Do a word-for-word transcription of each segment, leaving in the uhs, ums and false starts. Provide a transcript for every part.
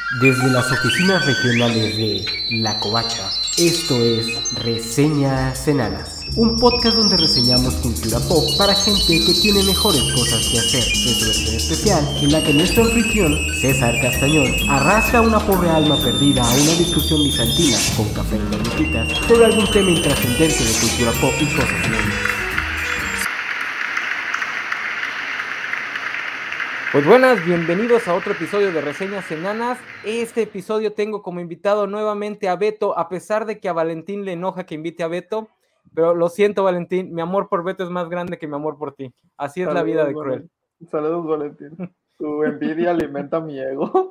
Desde las oficinas regionales de La Covacha, esto es Reseñas Enanas, un podcast donde reseñamos cultura pop para gente que tiene mejores cosas que hacer. Es su versión especial en la que nuestro anfitrión, César Castañón, arrastra a una pobre alma perdida a una discusión bizantina con café y dormititas sobre algún tema intrascendente de cultura pop y cosas nuevas. Pues buenas, bienvenidos a otro episodio de Reseñas Enanas. Este episodio tengo como invitado nuevamente a Beto, a pesar de que a Valentín le enoja que invite a Beto, pero lo siento, Valentín, mi amor por Beto es más grande que mi amor por ti. Así es. Saludos, la vida de Cruel. Saludos, Valentín. Tu envidia alimenta mi ego.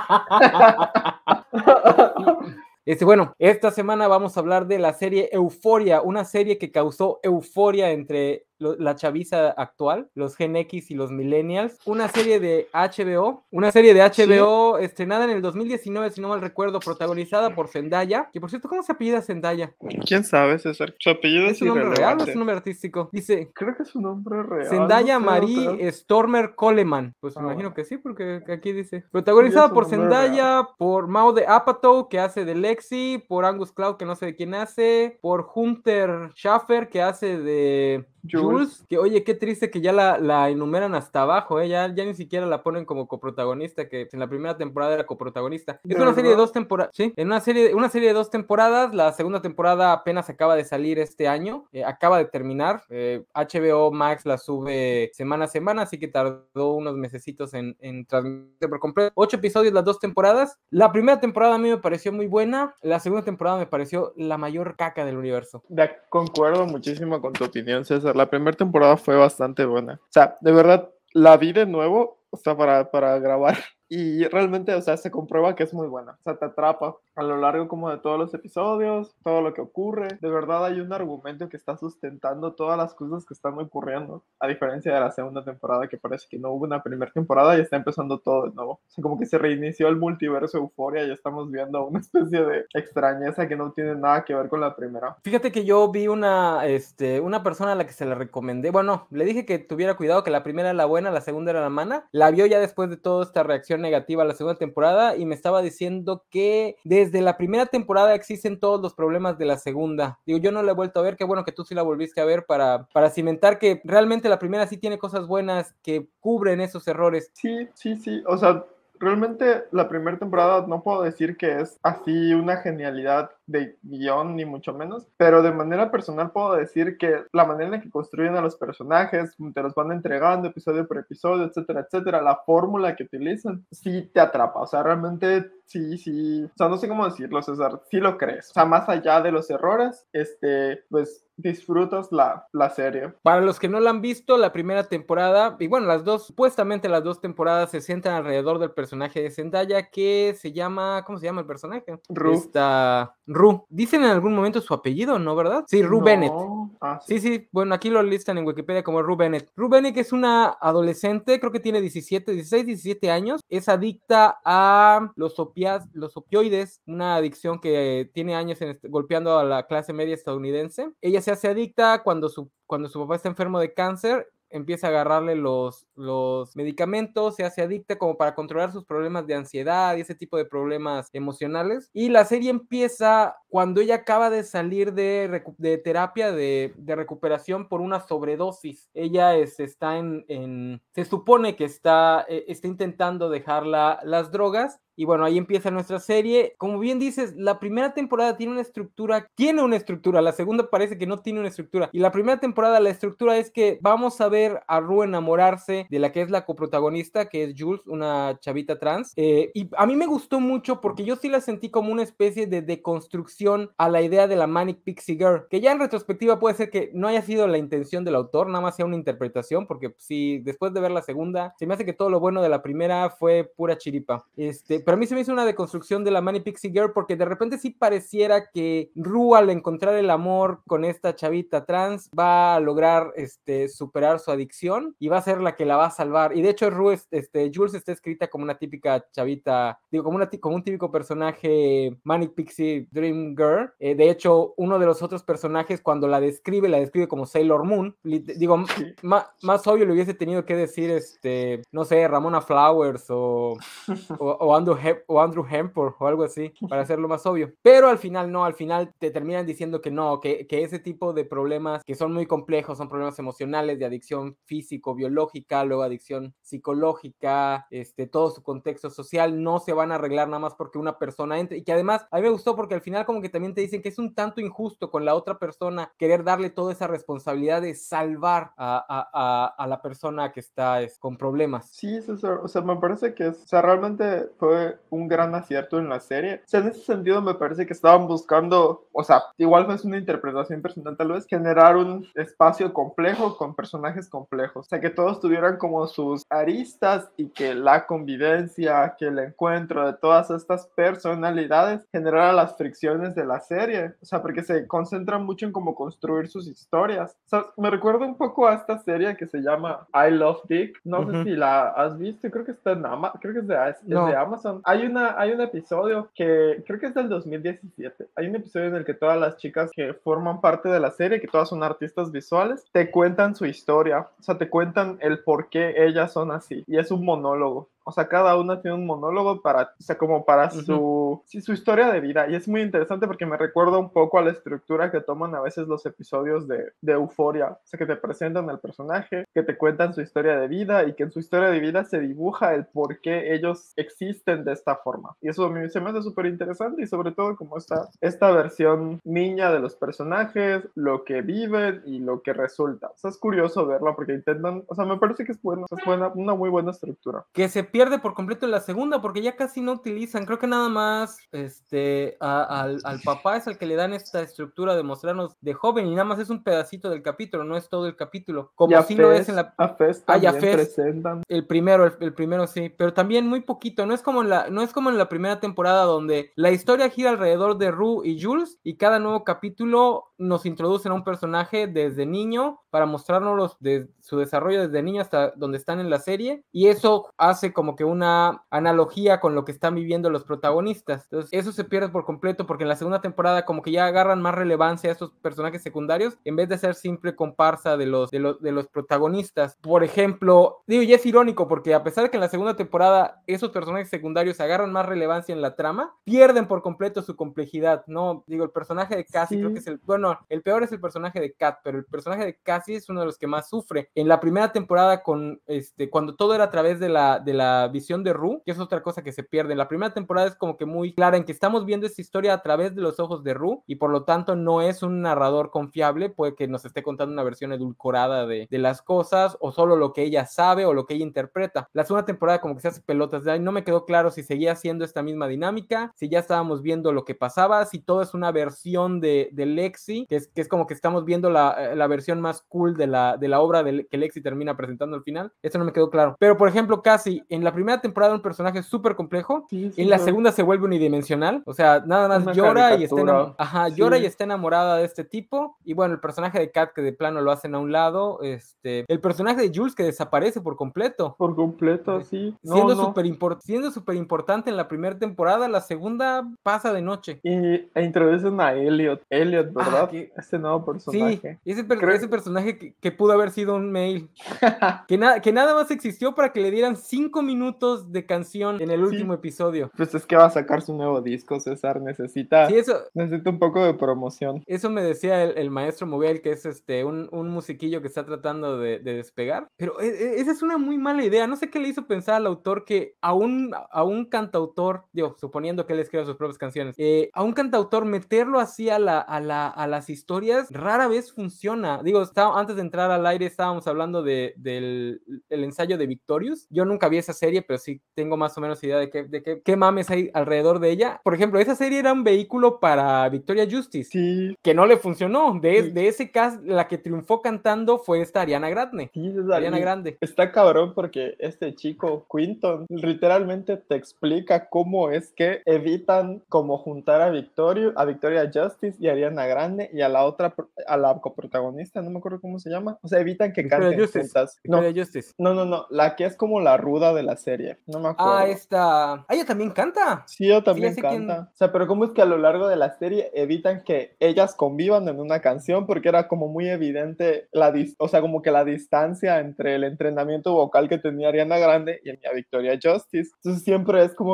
Este, bueno, esta semana vamos a hablar de la serie Euphoria, una serie que causó euforia entre lo, la chaviza actual, los Gen X y los Millennials, una serie de H B O, una serie de H B O ¿Sí? estrenada en el dos mil diecinueve, si no mal recuerdo, protagonizada por Zendaya, que por cierto, ¿cómo se apellida Zendaya? ¿Quién sabe, César? Su apellido es, ¿Es un nombre real o es un nombre artístico? Dice... Creo que es un nombre real. Zendaya no Marie pero... Stormer Coleman. Pues ah, imagino bueno. que sí, porque aquí dice. Protagonizada por Zendaya, real. por Maude Apatow, que hace de Lexi, por Angus Cloud, que no sé de quién hace, por Hunter Schaffer, que hace de... Jules. Jules, que oye, qué triste que ya la, la enumeran hasta abajo, ¿eh? ya, ya ni siquiera la ponen como coprotagonista, que en la primera temporada era coprotagonista. Es una verdad? serie de dos temporadas, sí, en una serie, una serie de dos temporadas, la segunda temporada apenas acaba de salir este año, eh, acaba de terminar, eh, H B O Max la sube semana a semana, así que tardó unos mesecitos en, en transmitir por completo. Ocho episodios las dos temporadas. La primera temporada a mí me pareció muy buena, la segunda temporada me pareció la mayor caca del universo. De, concuerdo muchísimo con tu opinión, César. La primera temporada fue bastante buena. O sea, de verdad, la vi de nuevo, o sea, para, para grabar. Y realmente, o sea, se comprueba que es muy buena. O sea, te atrapa a lo largo como de todos los episodios, todo lo que ocurre. De verdad hay un argumento que está sustentando todas las cosas que están ocurriendo. A diferencia de la segunda temporada, que parece que no hubo una primera temporada y está empezando todo de nuevo. O sea, como que se reinició el multiverso Euphoria y estamos viendo una especie de extrañeza que no tiene nada que ver con la primera. Fíjate que yo vi una, este, una persona a la que se la recomendé. Bueno, le dije que tuviera cuidado, que la primera era la buena, la segunda era la mala. La vio ya después de toda esta reacción negativa a la segunda temporada y me estaba diciendo que desde la primera temporada existen todos los problemas de la segunda. Digo, yo no la he vuelto a ver, qué bueno que tú sí la volviste a ver para, para cimentar que realmente la primera sí tiene cosas buenas que cubren esos errores. Sí, sí, sí, o sea, realmente la primera temporada no puedo decir que es así una genialidad de guión, ni mucho menos, pero de manera personal puedo decir que la manera en que construyen a los personajes, te los van entregando episodio por episodio, etcétera, etcétera, la fórmula que utilizan, sí te atrapa, o sea, realmente sí, sí, o sea, no sé cómo decirlo, César, sí lo crees, o sea, más allá de los errores, este, pues disfrutas la, la serie. Para los que no la han visto, la primera temporada, y bueno, las dos, supuestamente las dos temporadas se centran alrededor del personaje de Zendaya, que se llama, ¿cómo se llama el personaje? Ru. Esta, Ru. Dicen en algún momento su apellido, ¿no, verdad? Sí, Ru no. Bennett. Ah, sí. sí, sí, bueno, aquí lo listan en Wikipedia como Ru Bennett. Ru Bennett es una adolescente, creo que tiene diecisiete, dieciséis, diecisiete años, es adicta a los, opias, los opioides, una adicción que tiene años en, golpeando a la clase media estadounidense. Ella se hace adicta cuando su, cuando su papá está enfermo de cáncer, empieza a agarrarle los, los medicamentos, se hace adicta como para controlar sus problemas de ansiedad y ese tipo de problemas emocionales. Y la serie empieza cuando ella acaba de salir de, de terapia de, de recuperación por una sobredosis. Ella es, está en, en, se supone que está, eh, está intentando dejar la, las drogas. Y bueno, ahí empieza nuestra serie. Como bien dices, la primera temporada tiene una estructura, tiene una estructura, la segunda parece que no tiene una estructura. Y la primera temporada, la estructura es que vamos a ver a Ru enamorarse de la que es la coprotagonista, que es Jules, una chavita trans. Eh, y a mí me gustó mucho porque yo sí la sentí como una especie de deconstrucción a la idea de la Manic Pixie Girl, que ya en retrospectiva puede ser que no haya sido la intención del autor, nada más sea una interpretación, porque si después de ver la segunda, se me hace que todo lo bueno de la primera fue pura chiripa. Este, pero a mí se me hizo una deconstrucción de la Manic Pixie Girl porque de repente sí pareciera que Ru, al encontrar el amor con esta chavita trans, va a lograr este, superar su adicción y va a ser la que la va a salvar. Y de hecho Ru, este, Jules está escrita como una típica chavita, digo, como, una, como un típico personaje Manic Pixie Dream Girl. Eh, de hecho, uno de los otros personajes, cuando la describe, la describe como Sailor Moon. Digo, Sí. más obvio le hubiese tenido que decir, este, no sé, Ramona Flowers o, o, o Andrew Hep- o Andrew Hempor o algo así, para hacerlo más obvio. Pero al final no, al final te terminan diciendo que no, que, que ese tipo de problemas que son muy complejos, son problemas emocionales, de adicción físico, biológica, luego adicción psicológica, este, todo su contexto social, no se van a arreglar nada más porque una persona entre, y que además a mí me gustó porque al final como que también te dicen que es un tanto injusto con la otra persona querer darle toda esa responsabilidad de salvar a, a, a, a la persona que está es, con problemas. Sí, César, o sea, me parece que es, o sea, realmente fue un gran acierto en la serie. O sea, en ese sentido me parece que estaban buscando, o sea, igual es una interpretación personal tal vez, generar un espacio complejo con personajes complejos. O sea, que todos tuvieran como sus aristas y que la convivencia, que el encuentro de todas estas personalidades generara las fricciones de la serie. O sea, porque se concentran mucho en cómo construir sus historias. O sea, me recuerda un poco a esta serie que se llama I Love Dick. No Uh-huh. sé si la has visto, creo que está en Amazon, creo que es de, es No. de Amazon. Hay, una, hay un episodio que creo que es del dos mil diecisiete. Hay un episodio en el que todas las chicas que forman parte de la serie, que todas son artistas visuales, te cuentan su historia. O sea, te cuentan el por qué ellas son así. Y es un monólogo. O sea, cada una tiene un monólogo para, o sea, como para su, uh-huh. sí, su historia de vida. Y es muy interesante porque me recuerda un poco a la estructura que toman a veces los episodios de, de Euphoria. O sea, que te presentan al personaje, que te cuentan su historia de vida y que en su historia de vida se dibuja el por qué ellos existen de esta forma. Y eso a mí se me hace súper interesante y sobre todo como esta, esta versión niña de los personajes, lo que viven y lo que resulta. O sea, es curioso verlo porque intentan, o sea, me parece que es bueno, es buena, una muy buena estructura. Que se pierde por completo en la segunda porque ya casi no utilizan, creo que nada más este a, al, al papá es el que le dan esta estructura de mostrarnos de joven y nada más es un pedacito del capítulo, no es todo el capítulo, como si no es en la a Fez también ah, presentan el primero, el, el primero sí, pero también muy poquito, no es como en la no es como en la primera temporada donde la historia gira alrededor de Rue y Jules y cada nuevo capítulo nos introducen a un personaje desde niño para mostrarnos de su desarrollo desde niño hasta donde están en la serie y eso hace como que una analogía con lo que están viviendo los protagonistas. Entonces, eso se pierde por completo porque en la segunda temporada como que ya agarran más relevancia a estos personajes secundarios en vez de ser simple comparsa de los, de los, de los protagonistas. Por ejemplo, digo, y es irónico porque a pesar de que en la segunda temporada esos personajes secundarios agarran más relevancia en la trama, pierden por completo su complejidad, ¿no? Digo, el personaje de Cassie sí. creo que es el, bueno, el peor es el personaje de Kat, pero el personaje de Cassie es uno de los que más sufre. En la primera temporada con, este, cuando todo era a través de la de la visión de Rue, que es otra cosa que se pierde. En la primera temporada es como que muy clara en que estamos viendo esta historia a través de los ojos de Rue y por lo tanto no es un narrador confiable, puede que nos esté contando una versión edulcorada de, de las cosas o solo lo que ella sabe o lo que ella interpreta. La segunda temporada como que se hace pelotas, de ahí no me quedó claro si seguía haciendo esta misma dinámica, si ya estábamos viendo lo que pasaba, si todo es una versión de, de Lexi, que es, que es como que estamos viendo la, la versión más cool de la, de la obra de, que Lexi termina presentando al final. Eso no me quedó claro. Pero por ejemplo, Cassie en la primera temporada un personaje súper complejo, sí, sí, en la sí. segunda se vuelve unidimensional, o sea, nada más Una llora y, está enam- Ajá, sí. llora y está enamorada de este tipo, y bueno, el personaje de Kat que de plano lo hacen a un lado, este, el personaje de Jules que desaparece por completo. Por completo, sí. No, siendo no. súper import- siendo súper importante en la primera temporada, la segunda pasa de noche. Y e introducen a Elliot, Elliot, ¿verdad? Ah, que... Este nuevo personaje. Sí, ese, per- Creo... ese personaje que, que pudo haber sido un mail, que, na- que nada más existió para que le dieran cinco minutos de canción en el último sí. episodio. Pues es que va a sacar su nuevo disco, César, necesita, sí, eso, necesita un poco de promoción. Eso me decía el, el maestro Moguel, que es este un, un musiquillo que está tratando de, de despegar, pero e, esa es una muy mala idea, no sé qué le hizo pensar al autor que a un, a un cantautor, digo, suponiendo que él escriba sus propias canciones, eh, a un cantautor meterlo así a, la, a, la, a las historias rara vez funciona. Digo, está, antes de entrar al aire estábamos hablando de, del el ensayo de Victorious, yo nunca vi esa serie, pero sí tengo más o menos idea de qué, de qué, qué mames hay alrededor de ella. Por ejemplo, esa serie era un vehículo para Victoria Justice, sí. que no le funcionó. De, sí. de ese cast, la que triunfó cantando fue esta Ariana Grande. Sí, es Ariana Grande. Está cabrón porque este chico, Quinton, literalmente te explica cómo es que evitan como juntar a Victoria, a Victoria Justice y a Ariana Grande y a la otra, a la coprotagonista, no me acuerdo cómo se llama. O sea, evitan que Victoria canten Justice. juntas. Victoria No, Justice. no, no, no, la que es como la ruda de la serie. No me acuerdo. Ah, esta. Ah, ella también canta. Sí, ella también sí, canta. Quién... O sea, pero cómo es que a lo largo de la serie evitan que ellas convivan en una canción porque era como muy evidente la, o sea, como que la distancia entre el entrenamiento vocal que tenía Ariana Grande y mi Victoria Justice. Entonces siempre es como que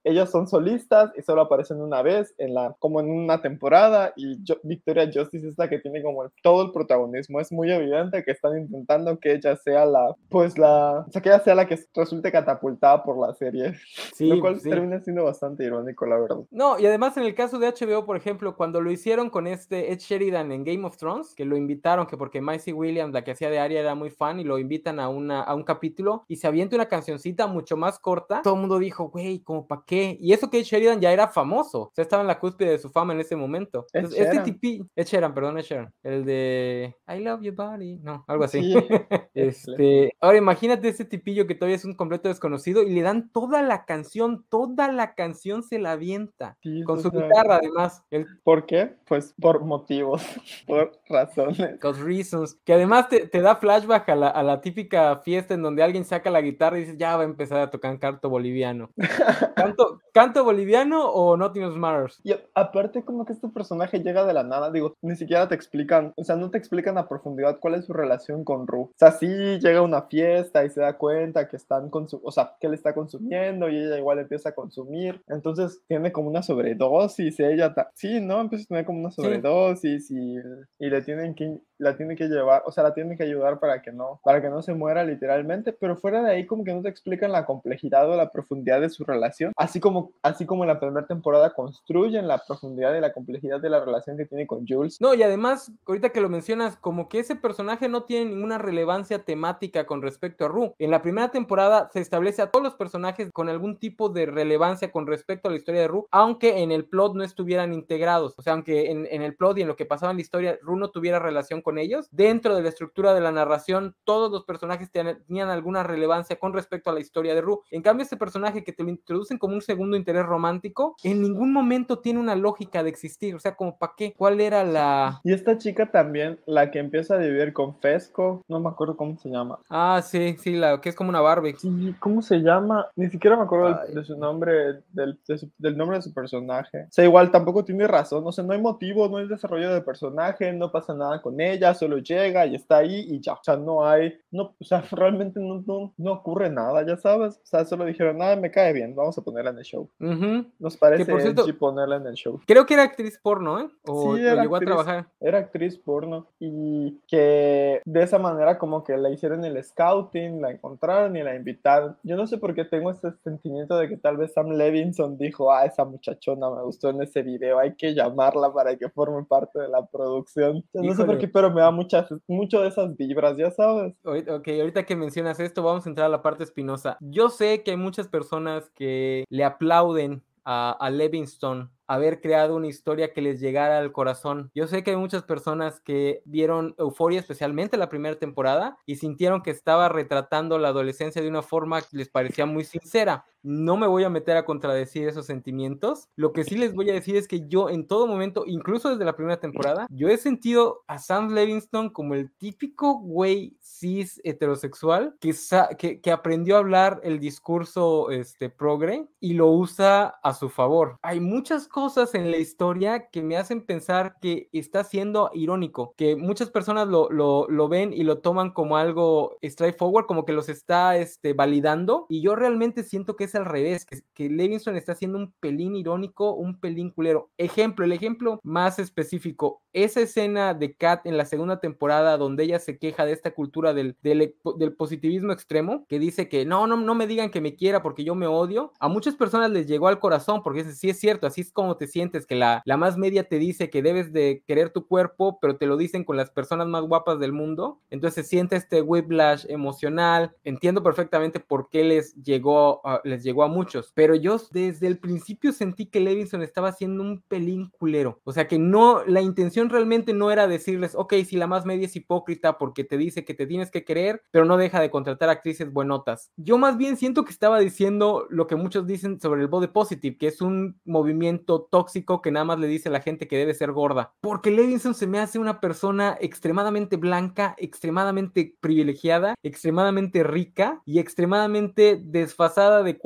ellos son solistas y solo aparecen una vez, en la, como en una temporada, y yo, Victoria Justice es la que tiene como el, todo el protagonismo. Es muy evidente que están intentando que ella sea la, pues la, o sea, que ella sea la que resulte catapultada por la serie, Sí, lo cual sí. termina siendo bastante irónico, la verdad. No, y además en el caso de H B O, por ejemplo, cuando lo hicieron con este Ed Sheridan en Game of Thrones, que lo invitaron, que porque Maisie Williams, la que hacía de Arya, era muy fan, y lo invitan a, una, a un capítulo, y se avienta una cancioncita mucho más corta, todo el mundo dijo, güey, ¿cómo para qué? Y eso que Ed Sheridan ya era famoso, o sea, estaba en la cúspide de su fama en ese momento. Ed Entonces, este Sheeran. tipillo, Ed Sheeran, perdón, Ed Sheeran, el de I Love Your Body, no, algo así. Sí. este, ahora imagínate ese tipillo que todavía es un completo desconocido, y le dan toda la canción, toda la canción se la avienta. Sí, Con o su sea, guitarra, además. El ¿por qué? Pues por motivos, por razones. Cause Reasons. Que además te, te da flashback a la, a la típica fiesta en donde alguien saca la guitarra y dices, ya va a empezar a tocar canto boliviano. ¿Canto, canto boliviano o Nothing Else Matters? Y aparte como que este personaje llega de la nada, digo, ni siquiera te explican, o sea, no te explican a profundidad cuál es su relación con Ru. O sea, sí llega a una fiesta y se da cuenta que están con su, o sea, que él está consumiendo y ella igual empieza a consumir. Entonces tiene como una sobredosis, ella, ta- sí, ¿no? Empieza a tener como una sobredosis sí. y, y le tienen que, la tienen que llevar, o sea, la tienen que ayudar para que no, para que no se muera literalmente, pero fuera de ahí como que no te explican la complejidad o la profundidad de su relación, así como, así como en la primera temporada construyen la profundidad y la complejidad de la relación que tiene con Jules. No, y además, ahorita que lo mencionas, como que ese personaje no tiene ninguna relevancia temática con respecto a Ru. En la primera temporada se establece a todos los personajes con algún tipo de relevancia con respecto a la historia de Ru, aunque en el plot no estuvieran integrados. O sea, aunque en, en el plot y en lo que pasaba en la historia, Ru no tuviera relación con ellos, dentro de la estructura de la narración, todos los personajes tenían alguna relevancia con respecto a la historia de Ru. En cambio, este personaje que te lo introducen como un segundo interés romántico, en ningún momento tiene una lógica de existir. O sea, como para qué, cuál era la... Y esta chica también, la que empieza a vivir con Fesco, no me acuerdo cómo se llama. Ah, sí, sí, la que es como una Barbie. Sí, ¿cómo se llama? Ni siquiera me acuerdo del, de su nombre, del, de su, del nombre de su personaje. O sea, igual tampoco tiene razón, o sea, no hay motivo, no hay desarrollo de personaje, no pasa nada con ella, solo llega y está ahí y ya. O sea, no hay, no, o sea, realmente no, no, no ocurre nada, ya sabes. O sea, solo dijeron, nada, me cae bien, vamos a ponerla en el show. Uh-huh. Nos parece que por cierto, edgy ponerla en el show. Creo que era actriz porno, ¿eh? O, Sí, o era llegó actriz, a trabajar. era actriz porno y que de esa manera como que la hicieron el scouting, la encontraron y la invitaron. Yo no sé por qué tengo este sentimiento de que tal vez Sam Levinson dijo, ah, esa muchachona me gustó en ese video, hay que llamarla para que forme parte de la producción. Yo no sé por qué, pero me da muchas, mucho de esas vibras, ya sabes. Ok, ahorita que mencionas esto, vamos a entrar a la parte espinosa. Yo sé que hay muchas personas que le aplauden a, a Levinson haber creado una historia que les llegara al corazón. Yo sé que hay muchas personas que vieron Euphoria, especialmente la primera temporada, y sintieron que estaba retratando la adolescencia de una forma que les parecía muy sincera. No me voy a meter a contradecir esos sentimientos. Lo que sí les voy a decir es que yo en todo momento, incluso desde la primera temporada, yo he sentido a Sam Levinson como el típico güey cis heterosexual que, que, que aprendió a hablar el discurso este, progre y lo usa a su favor. Hay muchas cosas cosas en la historia que me hacen pensar que está siendo irónico, que muchas personas lo, lo, lo ven y lo toman como algo straightforward, como que los está este, validando, y yo realmente siento que es al revés, que, que Levinson está haciendo un pelín irónico, un pelín culero. Ejemplo, el ejemplo más específico, esa escena de Kat en la segunda temporada donde ella se queja de esta cultura del, del, del positivismo extremo, que dice que no, no, no me digan que me quiera porque yo me odio. A muchas personas les llegó al corazón porque sí es cierto, así es como te sientes, que la, la más media te dice que debes de querer tu cuerpo, pero te lo dicen con las personas más guapas del mundo. Entonces se siente este whiplash emocional. Entiendo perfectamente por qué les llegó, uh, les llegó a muchos, pero yo desde el principio sentí que Levinson estaba haciendo un pelín culero. O sea que no, la intención realmente no era decirles, ok, si la más media es hipócrita porque te dice que te tienes que querer, pero no deja de contratar actrices buenotas. Yo más bien siento que estaba diciendo lo que muchos dicen sobre el body positive, que es un movimiento tóxico que nada más le dice a la gente que debe ser gorda. Porque Levinson se me hace una persona extremadamente blanca, extremadamente privilegiada, extremadamente rica y extremadamente desfasada de cualquier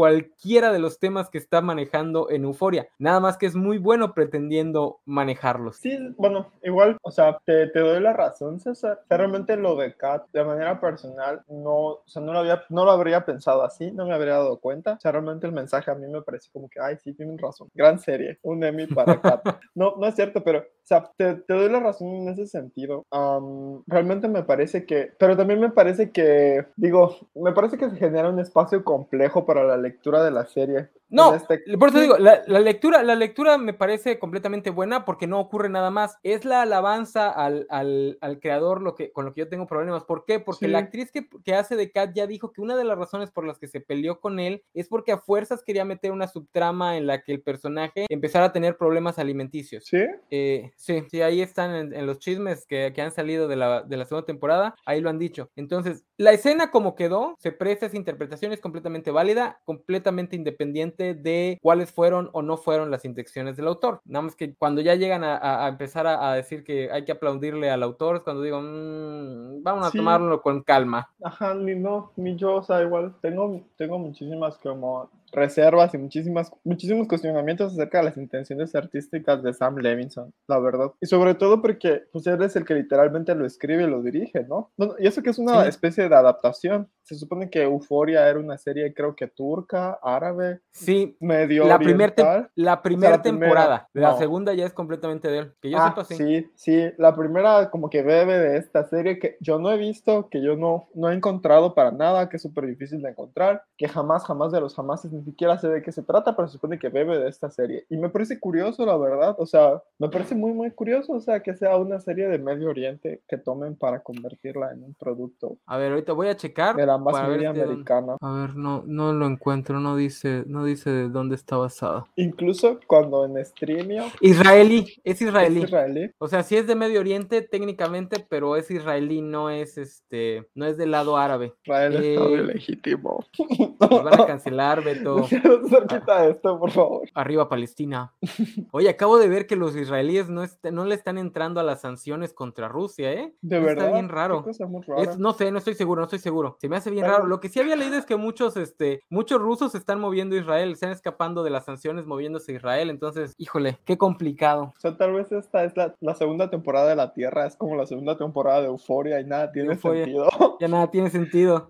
cualquiera de los temas que está manejando en Euphoria, nada más que es muy bueno pretendiendo manejarlos. Sí, bueno, igual, o sea, te, te doy la razón, César. O sea, realmente lo de Kat, de manera personal, no, o sea, no lo había, no lo habría pensado así, no me habría dado cuenta. O sea, realmente el mensaje a mí me parece como que, ay, sí, tienen razón. Gran serie, un Emmy para Kat. No, no es cierto, pero, o sea, te, te doy la razón en ese sentido. Um, realmente me parece que, pero también me parece que, digo, me parece que se genera un espacio complejo para la lectura de la serie. No, este... por eso digo, la, la, lectura, la lectura me parece completamente buena porque no ocurre nada más. Es la alabanza al, al, al creador lo que, con lo que yo tengo problemas. ¿Por qué? Porque sí. La actriz que, que hace de Kat ya dijo que una de las razones por las que se peleó con él es porque a fuerzas quería meter una subtrama en la que el personaje empezara a tener problemas alimenticios. ¿Sí? Eh, sí, sí, ahí están en, en los chismes que, que han salido de la, de la segunda temporada, ahí lo han dicho. Entonces, la escena como quedó, se presta esa interpretación, es completamente válida, completamente independiente de cuáles fueron o no fueron las intenciones del autor. Nada más que cuando ya llegan a, a, a empezar a, a decir que hay que aplaudirle al autor, es cuando digo, mmm, vamos sí. a tomarlo con calma. Ajá, ni no, ni yo, o sea, igual tengo, tengo muchísimas como reservas y muchísimas, muchísimos cuestionamientos acerca de las intenciones artísticas de Sam Levinson, la verdad. Y sobre todo porque pues él es el que literalmente lo escribe y lo dirige, ¿no? no y eso que es una sí. especie de adaptación. Se supone que Euphoria era una serie, creo que turca, árabe, sí, medio la primer oriental. La primera o sea, temporada, primera, la no. segunda ya es completamente de él, que yo ah, sepa sí. Sí, sí, la primera como que bebe de esta serie que yo no he visto, que yo no, no he encontrado para nada, que es súper difícil de encontrar, que jamás, jamás de los jamases ni siquiera sé de qué se trata, pero se supone que bebe de esta serie. Y me parece curioso, la verdad, o sea, me parece muy, muy curioso, o sea, que sea una serie de Medio Oriente que tomen para convertirla en un producto. A ver, ahorita voy a checar. De la más para media ver americana. Dónde... A ver, no, no lo encuentro, no dice, no dice de dónde está basado. Incluso cuando en Streamio... Israelí, es israelí. Es israelí. O sea, sí es de Medio Oriente técnicamente, pero es israelí, no es este, no es del lado árabe. Israel eh... es audio legítimo. Nos van a cancelar, Beto. No quita esto, por favor. Arriba Palestina. Oye, acabo de ver que los israelíes no, est no le están entrando a las sanciones contra Rusia, ¿eh? De Eso verdad. Está bien raro. Qué cosa muy rara. Es, no sé, no estoy seguro, no estoy seguro. Se me hace bien Pero... raro. Lo que sí había leído es que muchos, este, muchos rusos se están moviendo a Israel, están escapando de las sanciones moviéndose a Israel. Entonces, híjole, qué complicado. O sea, tal vez esta es la, la segunda temporada de La Tierra, es como la segunda temporada de Euphoria y nada tiene Euphoria. sentido. Ya nada tiene sentido.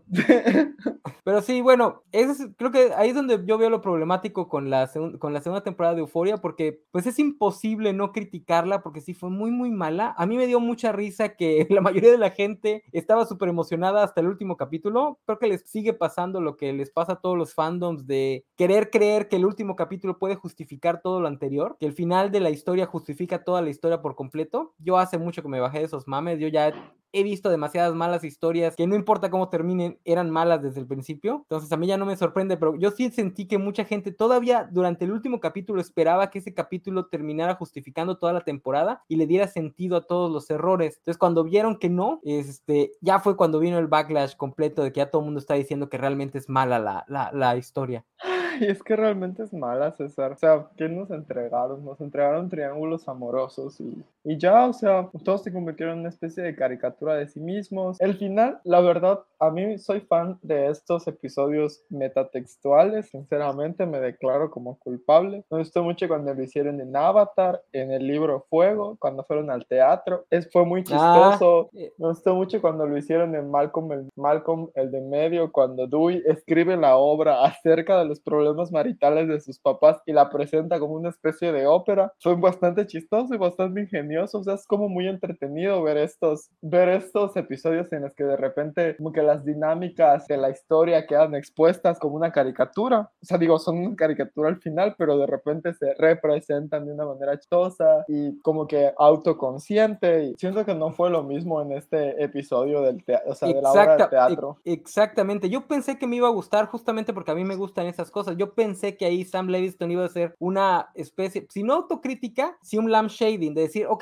Pero sí, bueno, eso es, creo que ahí es donde yo veo lo problemático con la, con la segunda temporada de Euphoria, porque pues es imposible no criticarla, porque sí fue muy, muy mala. A mí me dio mucha risa que la mayoría de la gente estaba súper emocionada hasta el último capítulo. Creo que les sigue pasando lo que les pasa a todos los fandoms de querer creer que el último capítulo puede justificar todo lo anterior, que el final de la historia justifica toda la historia por completo. Yo hace mucho que me bajé de esos mames, yo ya he visto demasiadas malas historias que no importa cómo terminen, eran malas desde el principio. Entonces a mí ya no me sorprende, pero yo sí sentí que mucha gente todavía durante el último capítulo esperaba que ese capítulo terminara justificando toda la temporada y le diera sentido a todos los errores. Entonces cuando vieron que no, este, ya fue cuando vino el backlash completo de que ya todo el mundo está diciendo que realmente es mala la, la, la historia. Y es que realmente es mala, César. O sea, ¿qué nos entregaron? Nos entregaron triángulos amorosos y, y ya, o sea, todos se convirtieron en una especie de caricatura de sí mismos. El final, la verdad, a mí soy fan de estos episodios metatextuales. Sinceramente, me declaro como culpable. Me gustó mucho cuando lo hicieron en Avatar, en el libro Fuego, cuando fueron al teatro. Es, fue muy chistoso. Ah. Me gustó mucho cuando lo hicieron en Malcolm el, Malcolm, el de medio, cuando Dewey escribe la obra acerca de los problemas maritales de sus papás y la presenta como una especie de ópera. Fue bastante chistoso y bastante ingenioso. O sea, es como muy entretenido ver estos, ver estos episodios en los que de repente como que las dinámicas de la historia quedan expuestas como una caricatura. O sea, digo, son una caricatura al final, pero de repente se representan de una manera chistosa y como que autoconsciente. Y siento que no fue lo mismo en este episodio del teatro, o sea, Exacta, de la obra de teatro. E exactamente. Yo pensé que me iba a gustar justamente porque a mí me gustan esas cosas. Yo pensé que ahí Sam Levinson iba a ser una especie, si no autocrítica, si un lampshading, de decir, ok,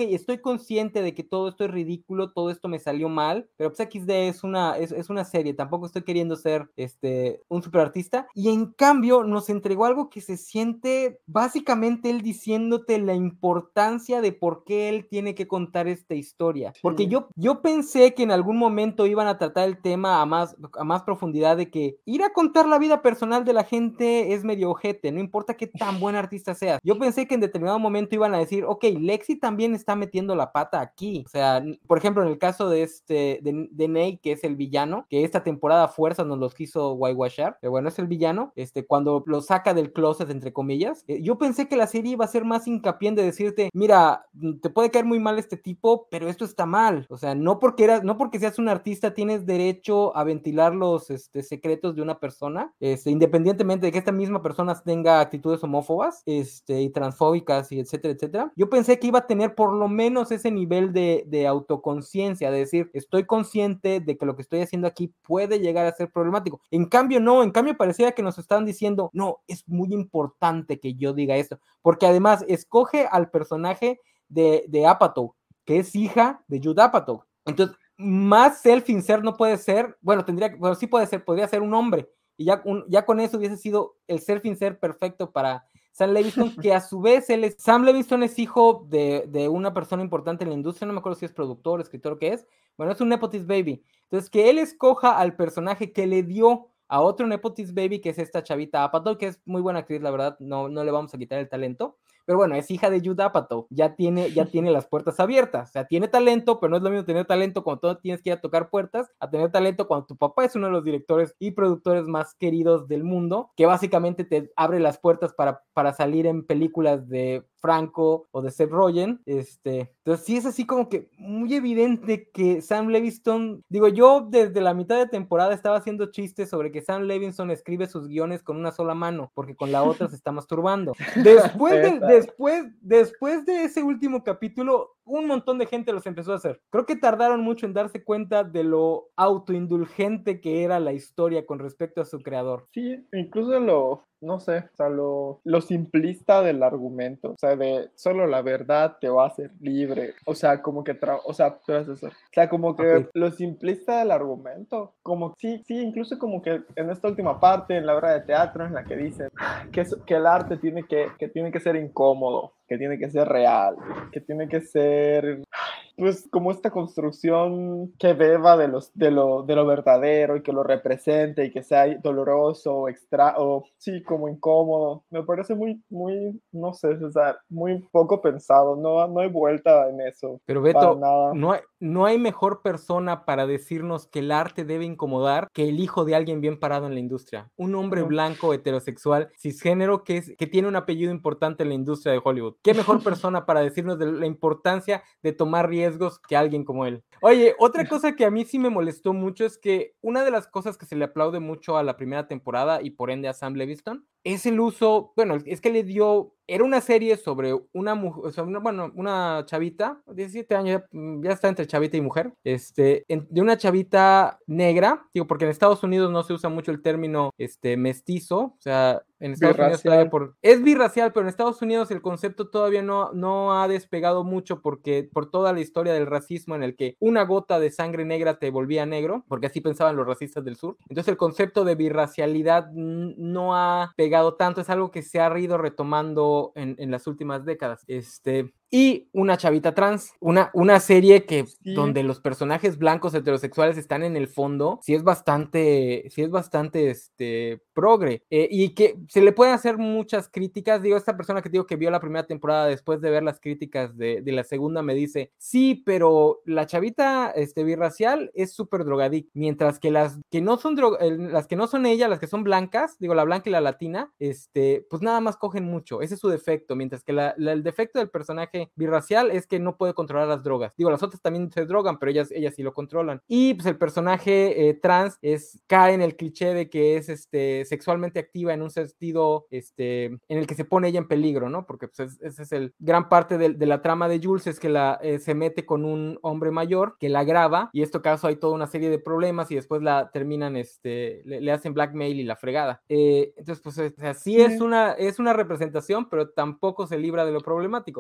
estoy consciente de que todo esto es ridículo, todo esto me salió mal, pero pues equis de es una, es, es una serie, tampoco estoy queriendo ser este, un superartista, y en cambio nos entregó algo que se siente básicamente él diciéndote la importancia de por qué él tiene que contar esta historia, porque Sí. yo, yo pensé que en algún momento iban a tratar el tema a más, a más profundidad de que ir a contar la vida personal de la gente es medio ojete, no importa qué tan buen artista seas. Yo pensé que en determinado momento iban a decir, ok, Lexi también está metiendo la pata aquí, o sea, por ejemplo, en el caso de este, de, de Nate, que es el villano, que esta temporada a fuerza nos los quiso whitewashar, pero bueno, es el villano, este, cuando lo saca del closet, entre comillas, eh, yo pensé que la serie iba a ser más hincapié en de decirte, mira, te puede caer muy mal este tipo, pero esto está mal, o sea, no porque, eras, no porque seas un artista tienes derecho a ventilar los este, secretos de una persona, este, independientemente de que esta misma persona tenga actitudes homófobas este, y transfóbicas y etcétera, etcétera. Yo pensé que iba a tener por lo menos ese nivel de, de autoconciencia, de decir, estoy consciente de que lo que estoy haciendo aquí puede llegar a ser problemático. En cambio, no, en cambio parecía que nos estaban diciendo, no, es muy importante que yo diga esto, porque además escoge al personaje de, de Apatow, que es hija de Judd Apatow. Entonces, más self-insert no puede ser, bueno, tendría, bueno, sí puede ser, podría ser un hombre, y ya, un, ya con eso hubiese sido el self-insert perfecto para Sam Levinson, que a su vez él es, Sam Levinson es hijo de, de una persona importante en la industria, no me acuerdo si es productor, escritor o qué es, bueno, es un nepotism baby, entonces que él escoja al personaje que le dio a otro nepotism baby, que es esta chavita Apatow, que es muy buena actriz, la verdad, no, no le vamos a quitar el talento, pero bueno, es hija de Judd Apatow, ya tiene, ya tiene las puertas abiertas, o sea, tiene talento, pero no es lo mismo tener talento cuando tú tienes que ir a tocar puertas, a tener talento cuando tu papá es uno de los directores y productores más queridos del mundo, que básicamente te abre las puertas para, para salir en películas de Franco o de Seth Rogen, este, entonces sí es así como que muy evidente que Sam Levinson, digo, yo desde la mitad de temporada estaba haciendo chistes sobre que Sam Levinson escribe sus guiones con una sola mano, porque con la otra se está masturbando. Después de, después, después de ese último capítulo, un montón de gente los empezó a hacer. Creo que tardaron mucho en darse cuenta de lo autoindulgente que era la historia con respecto a su creador. Sí, incluso lo, no sé, o sea, lo, lo simplista del argumento, o sea, de solo la verdad te va a hacer libre, o sea, como que, tra o sea, tú haces eso. O sea, como que okay. Lo simplista del argumento, como sí, sí, incluso como que en esta última parte, en la obra de teatro, en la que dicen que, es, que el arte tiene que, que tiene que ser incómodo, que tiene que ser real, que tiene que ser, pues, como esta construcción que beba de, los, de, lo, de lo verdadero y que lo represente y que sea doloroso o extra, o sí, como incómodo. Me parece muy, muy, no sé, o sea, muy poco pensado, no, no hay vuelta en eso. Pero Beto, no hay, no hay mejor persona para decirnos que el arte debe incomodar que el hijo de alguien bien parado en la industria. Un hombre no. blanco, heterosexual, cisgénero, que, es, que tiene un apellido importante en la industria de Hollywood. ¿Qué mejor persona para decirnos de la importancia de tomar riesgos que alguien como él? Oye, otra cosa que a mí sí me molestó mucho es que una de las cosas que se le aplaude mucho a la primera temporada y por ende a Sam Levinson es el uso, bueno, es que le dio, era una serie sobre una mujer, o sea, una, bueno, una chavita, diecisiete años, ya, ya está entre chavita y mujer, este, en, de una chavita negra, digo, porque en Estados Unidos no se usa mucho el término, este, mestizo, o sea, en Estados birracial. Unidos todavía por, es birracial, pero en Estados Unidos el concepto todavía no, no ha despegado mucho porque por toda la historia del racismo en el que una gota de sangre negra te volvía negro, porque así pensaban los racistas del sur, entonces el concepto de birracialidad no ha pegado tanto, es algo que se ha ido retomando en, en las últimas décadas, este... Y una chavita trans, una, una serie que sí. Donde los personajes blancos heterosexuales están en el fondo, sí es bastante, sí es bastante este, progre, eh, y que se le pueden hacer muchas críticas. Digo, esta persona que digo que vio la primera temporada después de ver las críticas de, de la segunda me dice, sí, pero la chavita este, birracial es súper drogadicta, mientras que las que no son dro las que no son ella, las que son blancas, digo, la blanca y la latina, este, pues nada más cogen mucho, ese es su defecto, mientras que la, la, el defecto del personaje birracial es que no puede controlar las drogas. Digo, las otras también se drogan, pero ellas, ellas sí lo controlan. Y pues el personaje eh, trans es, cae en el cliché de que es este, sexualmente activa en un sentido este, en el que se pone ella en peligro, ¿no? Porque pues ese es, es el gran parte de, de la trama de Jules, es que la, eh, se mete con un hombre mayor que la graba, y esto caso hay toda una serie de problemas y después la terminan, este, le, le hacen blackmail y la fregada. Eh, entonces, pues, o sea, sí, sí. Es, una, es una representación, pero tampoco se libra de lo problemático. Sí,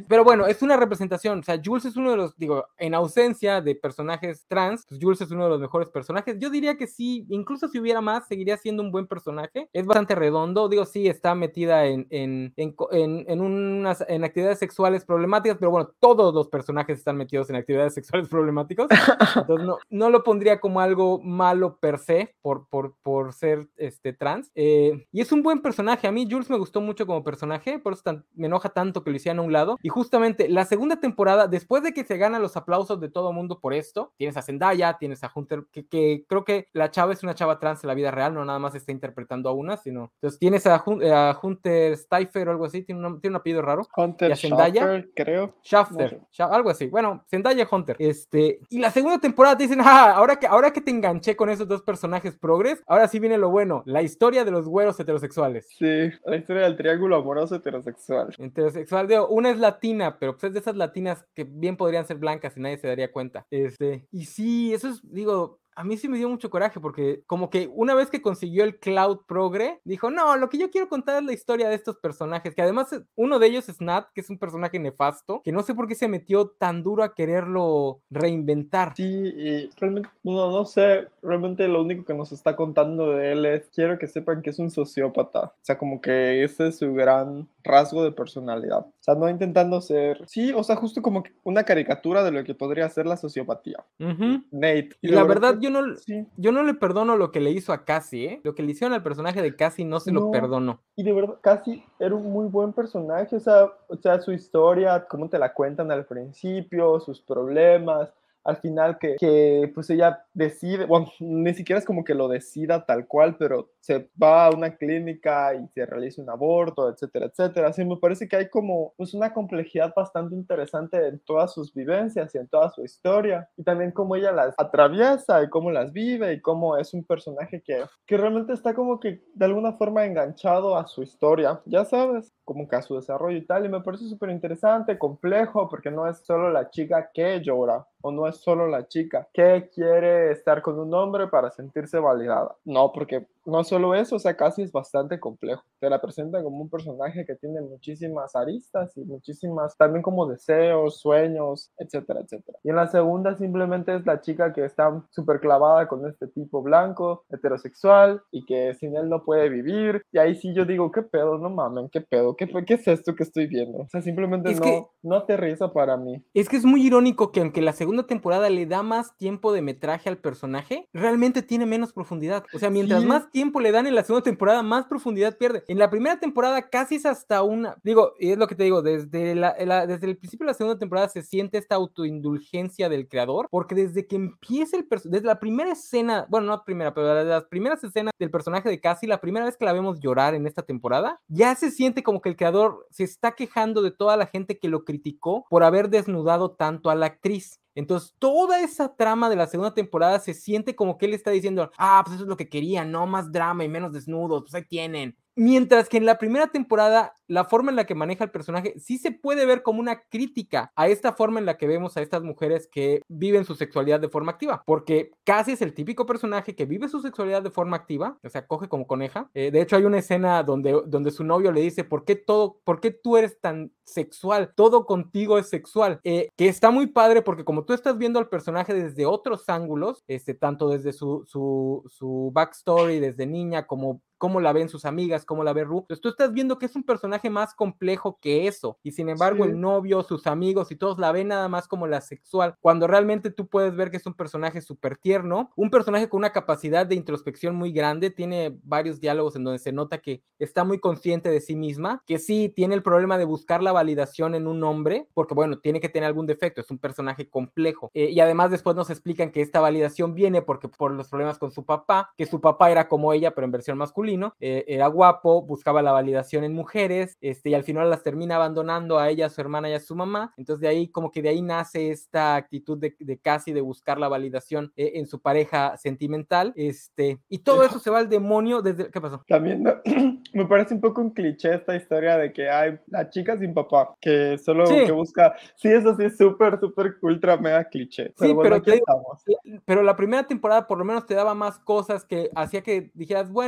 pero bueno, es una representación, o sea, Jules es uno de los, digo, en ausencia de personajes trans, pues Jules es uno de los mejores personajes. Yo diría que sí, incluso si hubiera más, seguiría siendo un buen personaje. Es bastante redondo, digo, sí, está metida en, en, en, en, en unas en actividades sexuales problemáticas, pero bueno, todos los personajes están metidos en actividades sexuales problemáticas, entonces no, no lo pondría como algo malo per se, por, por, por ser este, trans. Eh, y es un buen personaje, a mí Jules me gustó mucho como personaje, por eso tan, me enoja tanto que lo hicieran a un lado. Y justamente la segunda temporada, después de que se ganan los aplausos de todo mundo por esto, tienes a Zendaya, tienes a Hunter, que, que creo que la chava es una chava trans en la vida real, no nada más está interpretando a una, sino... Entonces tienes a, a Hunter Steifer o algo así, tiene un, tiene un apellido raro. Hunter y a Zendaya, Schaffer, creo. Shafter, no sé. algo así. Bueno, Zendaya Hunter. Este, y la segunda temporada te dicen, ah, ahora que, ahora que te enganché con esos dos personajes progres, ahora sí viene lo bueno, la historia de los güeros heterosexuales. Sí, la historia del triángulo amoroso heterosexual. Heterosexual, digo, una es latina, pero pues es de esas latinas que bien podrían ser blancas y nadie se daría cuenta. Este, y sí, eso es, digo, a mí sí me dio mucho coraje porque como que una vez que consiguió el Cloud Progre, dijo, no, lo que yo quiero contar es la historia de estos personajes, que además uno de ellos es Nat, que es un personaje nefasto, que no sé por qué se metió tan duro a quererlo reinventar. Sí, y realmente, no, no sé, realmente lo único que nos está contando de él es, quiero que sepan que es un sociópata, o sea, como que ese es su gran rasgo de personalidad, o sea, no intentando ser, sí, o sea, justo como que una caricatura de lo que podría ser la sociopatía. Uh-huh. Nate. Y, y la verdad, que, yo, no, sí. yo no le perdono lo que le hizo a Cassie, ¿eh? Lo que le hicieron al personaje de Cassie no se no, lo perdono. Y de verdad, Cassie era un muy buen personaje, o sea, o sea, su historia, cómo te la cuentan al principio, sus problemas, al final que, que pues ella decide, bueno, ni siquiera es como que lo decida tal cual, pero se va a una clínica y se realiza un aborto, etcétera, etcétera. Así me parece que hay como pues una complejidad bastante interesante en todas sus vivencias y en toda su historia, y también cómo ella las atraviesa y cómo las vive y cómo es un personaje que, que realmente está como que de alguna forma enganchado a su historia, ya sabes, como que a su desarrollo y tal, y me parece súper interesante, complejo, porque no es solo la chica que llora, o no es solo la chica que quiere estar con un hombre para sentirse validada. No, porque no solo eso, o sea, casi es bastante complejo. Te la presentan como un personaje que tiene muchísimas aristas y muchísimas, también como deseos, sueños, etcétera, etcétera. Y en la segunda simplemente es la chica que está súper clavada con este tipo blanco, heterosexual, y que sin él no puede vivir. Y ahí sí yo digo, ¿qué pedo? No mamen, ¿qué pedo? ¿Qué, qué es esto que estoy viendo? O sea, simplemente es no, que, no aterriza para mí. Es que es muy irónico que aunque la segunda temporada le da más tiempo de metraje al personaje, realmente tiene menos profundidad. O sea, mientras sí. más tiempo le dan en la segunda temporada, más profundidad pierde. En la primera temporada casi es hasta una... Digo, y es lo que te digo, desde, la, la, desde el principio de la segunda temporada se siente esta autoindulgencia del creador, porque desde que empieza el personaje, desde la primera escena, bueno, no primera, pero desde las primeras escenas del personaje de Cassie, la primera vez que la vemos llorar en esta temporada, ya se siente como que el creador se está quejando de toda la gente que lo criticó por haber desnudado tanto a la actriz. Entonces, toda esa trama de la segunda temporada se siente como que él está diciendo, ah, pues eso es lo que querían, no más drama y menos desnudos, pues ahí tienen. Mientras que en la primera temporada, la forma en la que maneja el personaje sí se puede ver como una crítica a esta forma en la que vemos a estas mujeres que viven su sexualidad de forma activa, porque Cassie es el típico personaje que vive su sexualidad de forma activa, o sea, coge como coneja. Eh, de hecho, hay una escena donde, donde su novio le dice, ¿por qué todo, por qué tú eres tan sexual? Todo contigo es sexual, eh, que está muy padre porque como tú estás viendo al personaje desde otros ángulos, este, tanto desde su, su, su backstory, desde niña, como cómo la ven sus amigas, cómo la ve Ru. Entonces tú estás viendo que es un personaje más complejo que eso, y sin embargo sí. el novio, sus amigos y todos la ven nada más como la sexual, cuando realmente tú puedes ver que es un personaje súper tierno, un personaje con una capacidad de introspección muy grande, tiene varios diálogos en donde se nota que está muy consciente de sí misma, que sí tiene el problema de buscar la validación en un hombre, porque bueno, tiene que tener algún defecto, es un personaje complejo, eh, y además después nos explican que esta validación viene porque por los problemas con su papá, que su papá era como ella, pero en versión masculina, Eh, era guapo, buscaba la validación en mujeres, este, y al final las termina abandonando a ella, a su hermana y a su mamá. Entonces de ahí, como que de ahí nace esta actitud de, de Cassie de buscar la validación eh, en su pareja sentimental, este, y todo eso se va al demonio desde... ¿Qué pasó? También no, me parece un poco un cliché esta historia de que hay la chica sin papá, que solo sí. que busca... Sí, eso sí es súper, súper, ultra, mega cliché. Pero sí, bueno, pero, te, pero la primera temporada por lo menos te daba más cosas que hacía que dijeras, bueno, es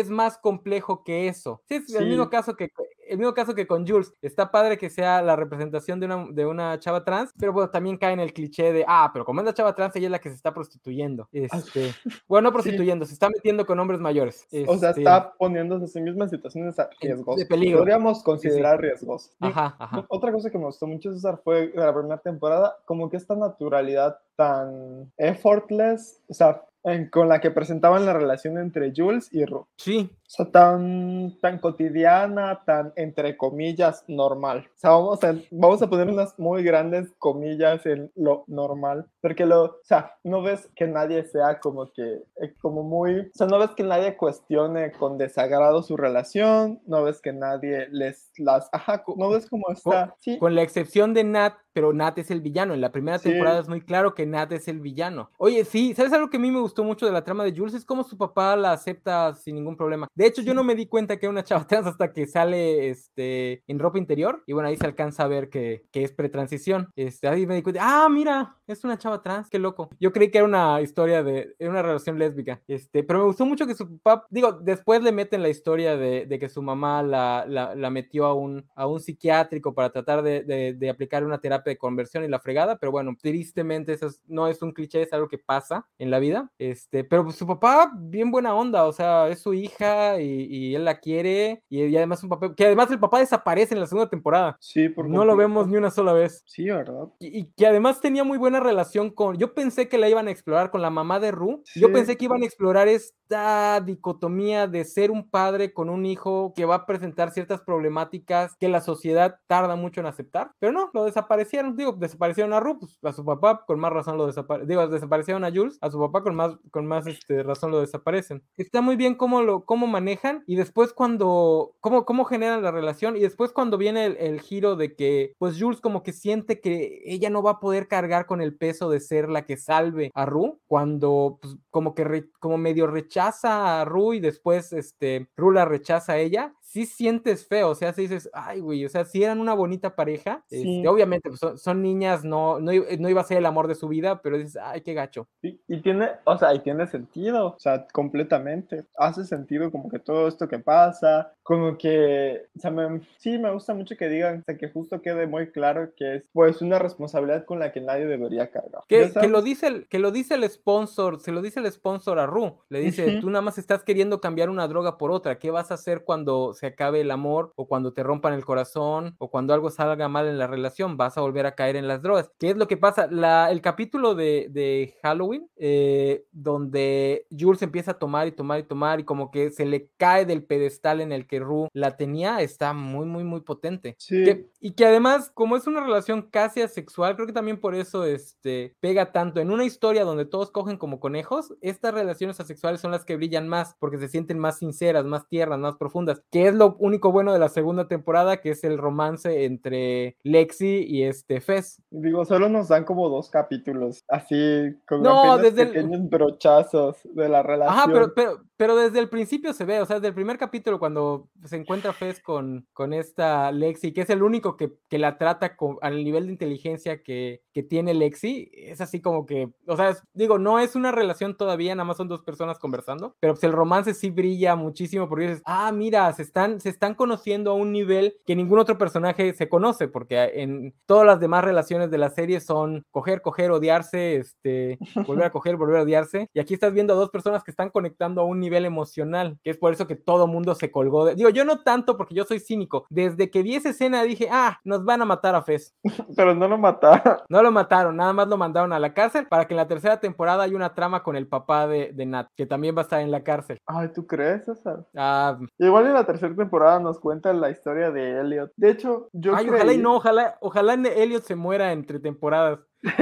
es más complejo que eso. Sí, es Sí. el mismo caso que el mismo caso que con Jules. Está padre que sea la representación de una, de una chava trans, pero bueno, también cae en el cliché de, ah, pero como es la chava trans, ella es la que se está prostituyendo. Este, bueno, no prostituyendo, Sí. se está metiendo con hombres mayores. Este, o sea, está poniéndose a sí misma en situaciones riesgosas. De peligro. Podríamos considerar sí, sí. riesgosas. Ajá, ajá. Otra cosa que me gustó mucho, César, fue la primera temporada, como que esta naturalidad tan effortless, o sea, en, con la que presentaban la relación entre Jules y Rue. Sí. O sea, tan, tan cotidiana, tan, entre comillas, normal. O sea, vamos a, vamos a poner unas muy grandes comillas en lo normal, porque lo, o sea, no ves que nadie sea como que, como muy, o sea, no ves que nadie cuestione con desagrado su relación, no ves que nadie les, las, ajá, no ves como está, con, sí. Con la excepción de Nat, pero Nat es el villano. En la primera Sí. temporada es muy claro que Nat es el villano. Oye, sí, ¿sabes algo que a mí me gustó mucho de la trama de Jules? Es como su papá la acepta sin ningún problema. De hecho, Sí. yo no me di cuenta que era una chava trans hasta que sale este, en ropa interior. Y bueno, ahí se alcanza a ver que, que es pretransición. Este, ahí me di cuenta, ah, mira, es una chava trans, qué loco. Yo creí que era una historia de, era una relación lésbica. Este, pero me gustó mucho que su papá, digo, después le meten la historia de, de que su mamá la, la, la metió a un, a un psiquiátrico para tratar de, de, de aplicar una terapia de conversión y la fregada, pero bueno, tristemente eso es, no es un cliché, es algo que pasa en la vida. Este, pero pues, su papá, bien buena onda, o sea, es su hija y, y él la quiere, y, y además un papel, que además el papá desaparece en la segunda temporada. Sí, por no lo vemos ni una sola vez. Sí, ¿verdad? Y, y que además tenía muy buena relación con, yo pensé que la iban a explorar con la mamá de Rue, Sí. yo pensé que iban a explorar esta dicotomía de ser un padre con un hijo que va a presentar ciertas problemáticas que la sociedad tarda mucho en aceptar, pero no, lo desaparecieron, digo, desaparecieron a Rue, pues a su papá con más razón lo desaparecieron, digo, desaparecieron a Jules, a su papá con más, con más este, razón lo desaparecen. Está muy bien cómo lo, cómo manejan, y después cuando, cómo, cómo generan la relación, y después cuando viene el, el giro de que, pues Jules como que siente que ella no va a poder cargar con el peso de ser la que salve a Rue, cuando pues, como que re, como medio rechaza a Rue y después este, Rue la rechaza a ella, sí sientes feo, o sea, si dices, ay, güey, o sea, si eran una bonita pareja, sí. este, obviamente pues, son, son niñas, no, no, no iba a ser el amor de su vida, pero dices, ay, qué gacho. Y, y tiene, o sea, y tiene sentido, o sea, completamente. Hace sentido como que todo esto que pasa, como que, o sea, me, sí, me gusta mucho que digan, o sea, que justo quede muy claro que es, pues, una responsabilidad con la que nadie debería cargar. Que, que, lo dice el, que lo dice el sponsor, se lo dice el sponsor a Rue, le dice, uh-huh. tú nada más estás queriendo cambiar una droga por otra, ¿qué vas a hacer cuando se acabe el amor, o cuando te rompan el corazón, o cuando algo salga mal en la relación? Vas a volver a caer en las drogas. ¿Qué es lo que pasa? La, el capítulo de, de Halloween, eh, donde Jules empieza a tomar y tomar y tomar, y como que se le cae del pedestal en el que Rue la tenía, está muy, muy, muy potente. Sí. Que, y que además, como es una relación casi asexual, creo que también por eso, este, pega tanto. En una historia donde todos cogen como conejos, estas relaciones asexuales son las que brillan más, porque se sienten más sinceras, más tiernas, más profundas, que es lo único bueno de la segunda temporada, que es el romance entre Lexi y este Fez. Digo, solo nos dan como dos capítulos, así, con no, desde pequeños el... brochazos de la relación. Ajá, pero, pero, pero desde el principio se ve, o sea, desde el primer capítulo cuando se encuentra Fez con, con esta Lexi, que es el único que, que la trata con, al nivel de inteligencia que, que tiene Lexi, es así como que, o sea, es, digo, no es una relación todavía, nada más son dos personas conversando, pero pues el romance sí brilla muchísimo porque dices, ah, mira, se están, se están conociendo a un nivel que ningún otro personaje se conoce, porque en todas las demás relaciones de la serie son coger, coger, odiarse, este, volver a coger, volver a odiarse, y aquí estás viendo a dos personas que están conectando a un nivel emocional, que es por eso que todo mundo se colgó de... Digo, yo no tanto porque yo soy cínico. Desde que vi esa escena dije, ah, nos van a matar a Fez. Pero no lo mataron. No lo mataron, nada más lo mandaron a la cárcel para que en la tercera temporada haya una trama con el papá de, de Nat, que también va a estar en la cárcel. Ay, ¿tú crees, César? Ah, igual en la tercera temporada nos cuentan la historia de Elliot. De hecho, yo ay, creí... ojalá y no, ojalá, ojalá Elliot se muera entre temporadas.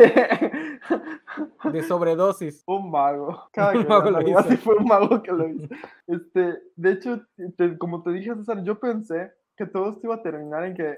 De sobredosis. Un mago. Cada un mago lo hizo. Así fue un mago que lo hizo. Este, de hecho, te, como te dije, César, yo pensé que todo esto iba a terminar en que, o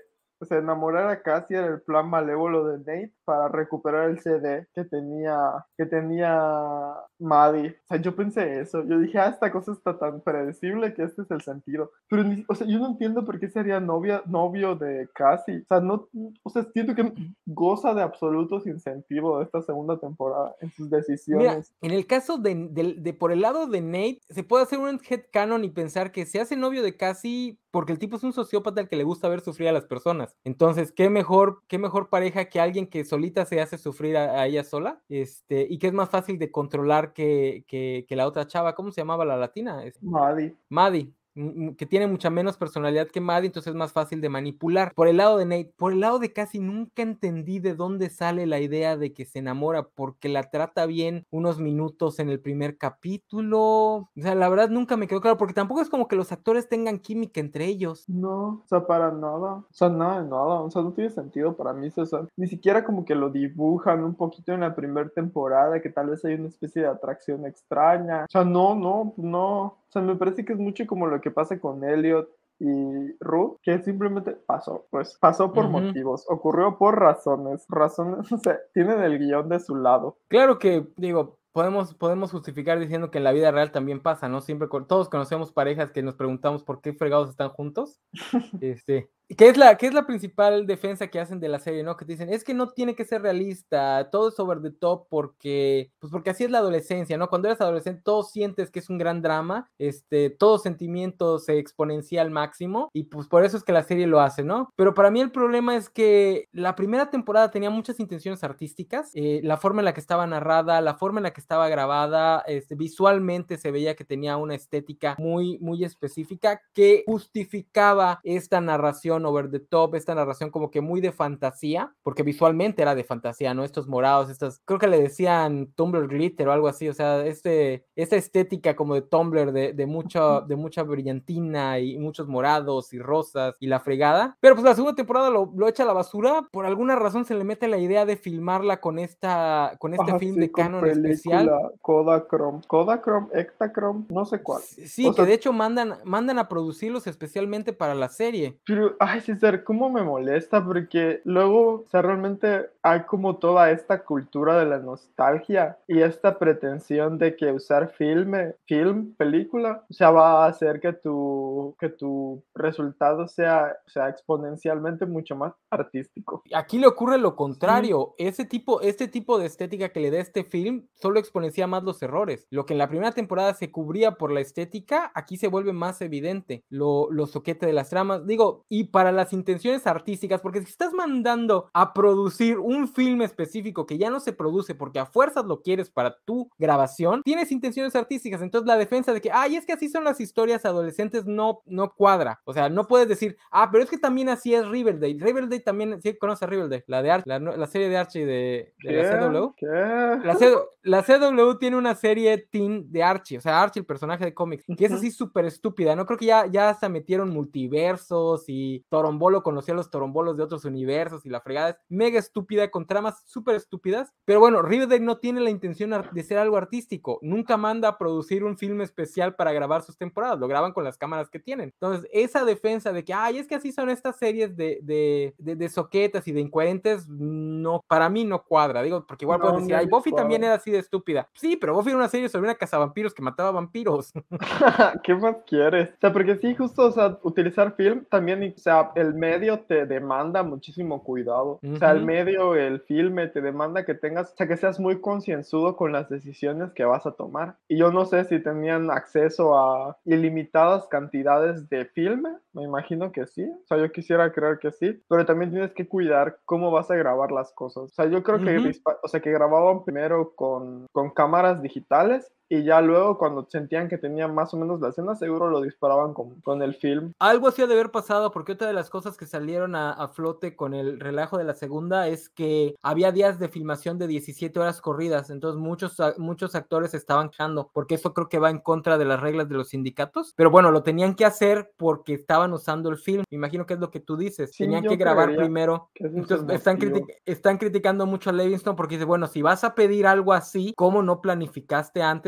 se enamorara casi era el plan malévolo de Nate para recuperar el C D que tenía, que tenía Maddie. O sea, yo pensé eso. Yo dije, ah, esta cosa está tan predecible que este es el sentido. Pero, ni, o sea, yo no entiendo por qué sería novia, novio de Cassie. O sea, no, o sea, siento que goza de absoluto incentivo de esta segunda temporada en sus decisiones. Mira, en el caso de, de, de por el lado de Nate, se puede hacer un headcanon y pensar que se hace novio de Cassie porque el tipo es un sociópata al que le gusta ver sufrir a las personas. Entonces, qué mejor, qué mejor pareja que alguien que solita se hace sufrir a, a ella sola, este, y que es más fácil de controlar que, que, que la otra chava. ¿Cómo se llamaba la latina? Maddie. Maddie. Que tiene mucha menos personalidad que Maddie, entonces es más fácil de manipular. Por el lado de Nate, por el lado de Cassie, nunca entendí de dónde sale la idea de que se enamora, porque la trata bien unos minutos en el primer capítulo. O sea, la verdad nunca me quedó claro, porque tampoco es como que los actores tengan química entre ellos. No, o sea, para nada. O sea, nada de nada. O sea, no tiene sentido para mí, César. Ni siquiera como que lo dibujan un poquito en la primera temporada, que tal vez hay una especie de atracción extraña. O sea, no, no, no. O sea, me parece que es mucho como lo que pasa con Elliot y Ruth, que simplemente pasó, pues pasó por uh-huh. motivos, ocurrió por razones, razones, o sea, tienen el guión de su lado. Claro que, digo, podemos, podemos justificar diciendo que en la vida real también pasa, ¿no? Siempre, todos conocemos parejas que nos preguntamos por qué fregados están juntos, este... ¿Qué es, la, ¿Qué es la principal defensa que hacen de la serie, no? Que te dicen, es que no tiene que ser realista, todo es over the top porque, pues porque así es la adolescencia, ¿no? Cuando eres adolescente, todo sientes que es un gran drama, este, todo sentimiento se exponencia al máximo, y pues por eso es que la serie lo hace, ¿no? Pero para mí el problema es que la primera temporada tenía muchas intenciones artísticas, eh, la forma en la que estaba narrada, la forma en la que estaba grabada, este, visualmente se veía que tenía una estética muy, muy específica que justificaba esta narración over the top, esta narración como que muy de fantasía, porque visualmente era de fantasía, ¿no? Estos morados, estos, creo que le decían Tumblr glitter o algo así, o sea, este, esta estética como de Tumblr de, de, mucho, de mucha brillantina y muchos morados y rosas y la fregada, pero pues la segunda temporada lo, lo echa a la basura, por alguna razón se le mete la idea de filmarla con esta, con este ah, film sí, de canon película, especial. Kodachrome, Kodachrome, Ektachrome, no sé cuál. Sí, o que sea, de hecho mandan, mandan a producirlos especialmente para la serie. Pero, ay, César, cómo me molesta, porque luego, o sea, realmente hay como toda esta cultura de la nostalgia y esta pretensión de que usar filme, film, película, o sea, va a hacer que tu, que tu resultado sea, o sea, exponencialmente mucho más artístico. Aquí le ocurre lo contrario, sí. Ese tipo, este tipo de estética que le da este film solo exponencia más los errores. Lo que en la primera temporada se cubría por la estética, aquí se vuelve más evidente, lo, lo soquete de las tramas, digo, y para las intenciones artísticas, porque si estás mandando a producir un film específico que ya no se produce porque a fuerzas lo quieres para tu grabación, tienes intenciones artísticas, entonces la defensa de que, ay, es que así son las historias adolescentes no, no cuadra, o sea, no puedes decir, ah, pero es que también así es Riverdale, Riverdale también, ¿sí conoces a Riverdale? La de Archie, la, la serie de Archie de, de la C W. ¿Qué? La, C, la C W tiene una serie teen de Archie, o sea, Archie, el personaje de cómics, que es así súper estúpida, ¿no? Creo que ya, ya hasta metieron multiversos y Torombolo conocía a los Torombolos de otros universos y la fregada es mega estúpida, con tramas súper estúpidas, pero bueno, Riverdale no tiene la intención de ser algo artístico, nunca manda a producir un film especial para grabar sus temporadas, lo graban con las cámaras que tienen, entonces esa defensa de que, ay, es que así son estas series de, de, de, de soquetas y de incoherentes, no, para mí no cuadra, digo, porque igual no, puedes decir, ay, Buffy cuadra. También era así de estúpida, sí, pero Buffy era una serie sobre una cazavampiros que mataba vampiros. ¿Qué más quieres? O sea, porque sí, justo, o sea, utilizar film también, o sea, el medio te demanda muchísimo cuidado, uh-huh. O sea, el medio, el filme te demanda que tengas, o sea, que seas muy concienzudo con las decisiones que vas a tomar, y yo no sé si tenían acceso a ilimitadas cantidades de filme, me imagino que sí, o sea, yo quisiera creer que sí, pero también tienes que cuidar cómo vas a grabar las cosas, o sea, yo creo uh-huh. que, o sea, que grababan primero con, con cámaras digitales, y ya luego cuando sentían que tenían más o menos la escena, seguro lo disparaban con, con el film. Algo así ha de haber pasado, porque otra de las cosas que salieron a, a flote con el relajo de la segunda es que había días de filmación de diecisiete horas corridas, entonces muchos, muchos actores estaban quejando, porque eso creo que va en contra de las reglas de los sindicatos, pero bueno, lo tenían que hacer porque estaban usando el film, me imagino que es lo que tú dices, sí, tenían que grabar primero, entonces están, critic- están criticando mucho a Levinson porque dice, bueno, si vas a pedir algo así, ¿cómo no planificaste antes